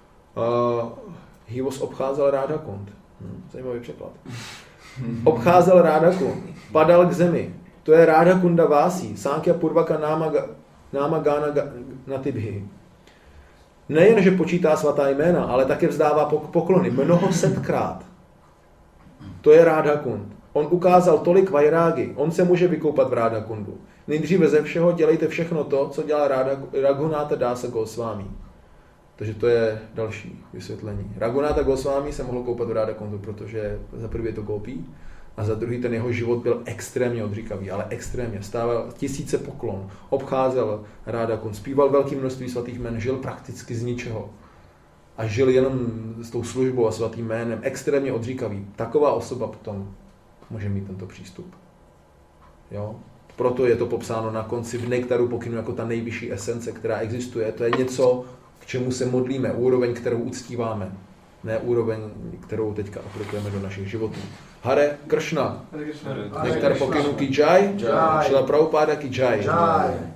Hivos obcházel Rádakund. Zajímavý překlad. Obcházel Rádakund. Padal k zemi. To je Rádakunda Vásí. Sankhya Purvaka Námagána Natibhih. Nejen, že počítá svatá jména, ale také vzdává poklony mnoho setkrát. To je Rádakund. On ukázal tolik vajrágy, on se může vykoupat v Rádakundu. Nejdříve ze všeho dělejte všechno to, co dělá Raghunatha Dasa Goswami. Takže to je další vysvětlení. Raghunatha Goswami se mohl koupat v Rádakundu, protože za prvý je to gopí a za druhý ten jeho život byl extrémně odříkavý, ale extrémně. Stával tisíce poklon, obcházel Rádakund, zpíval velké množství svatých jmen, žil prakticky z ničeho. A žil jenom s tou službou a svatým jménem, extrémně odříkavý. Taková osoba potom může mít tento přístup. Jo? Proto je to popsáno na konci v nektaru pokynu jako ta nejvyšší esence, která existuje. To je něco, k čemu se modlíme, úroveň, kterou uctíváme. Ne úroveň, kterou teďka aplikujeme do našich životů. Hare Kršna. Nektar pokynu ki jai, Šrila Prabhupáda ki jai.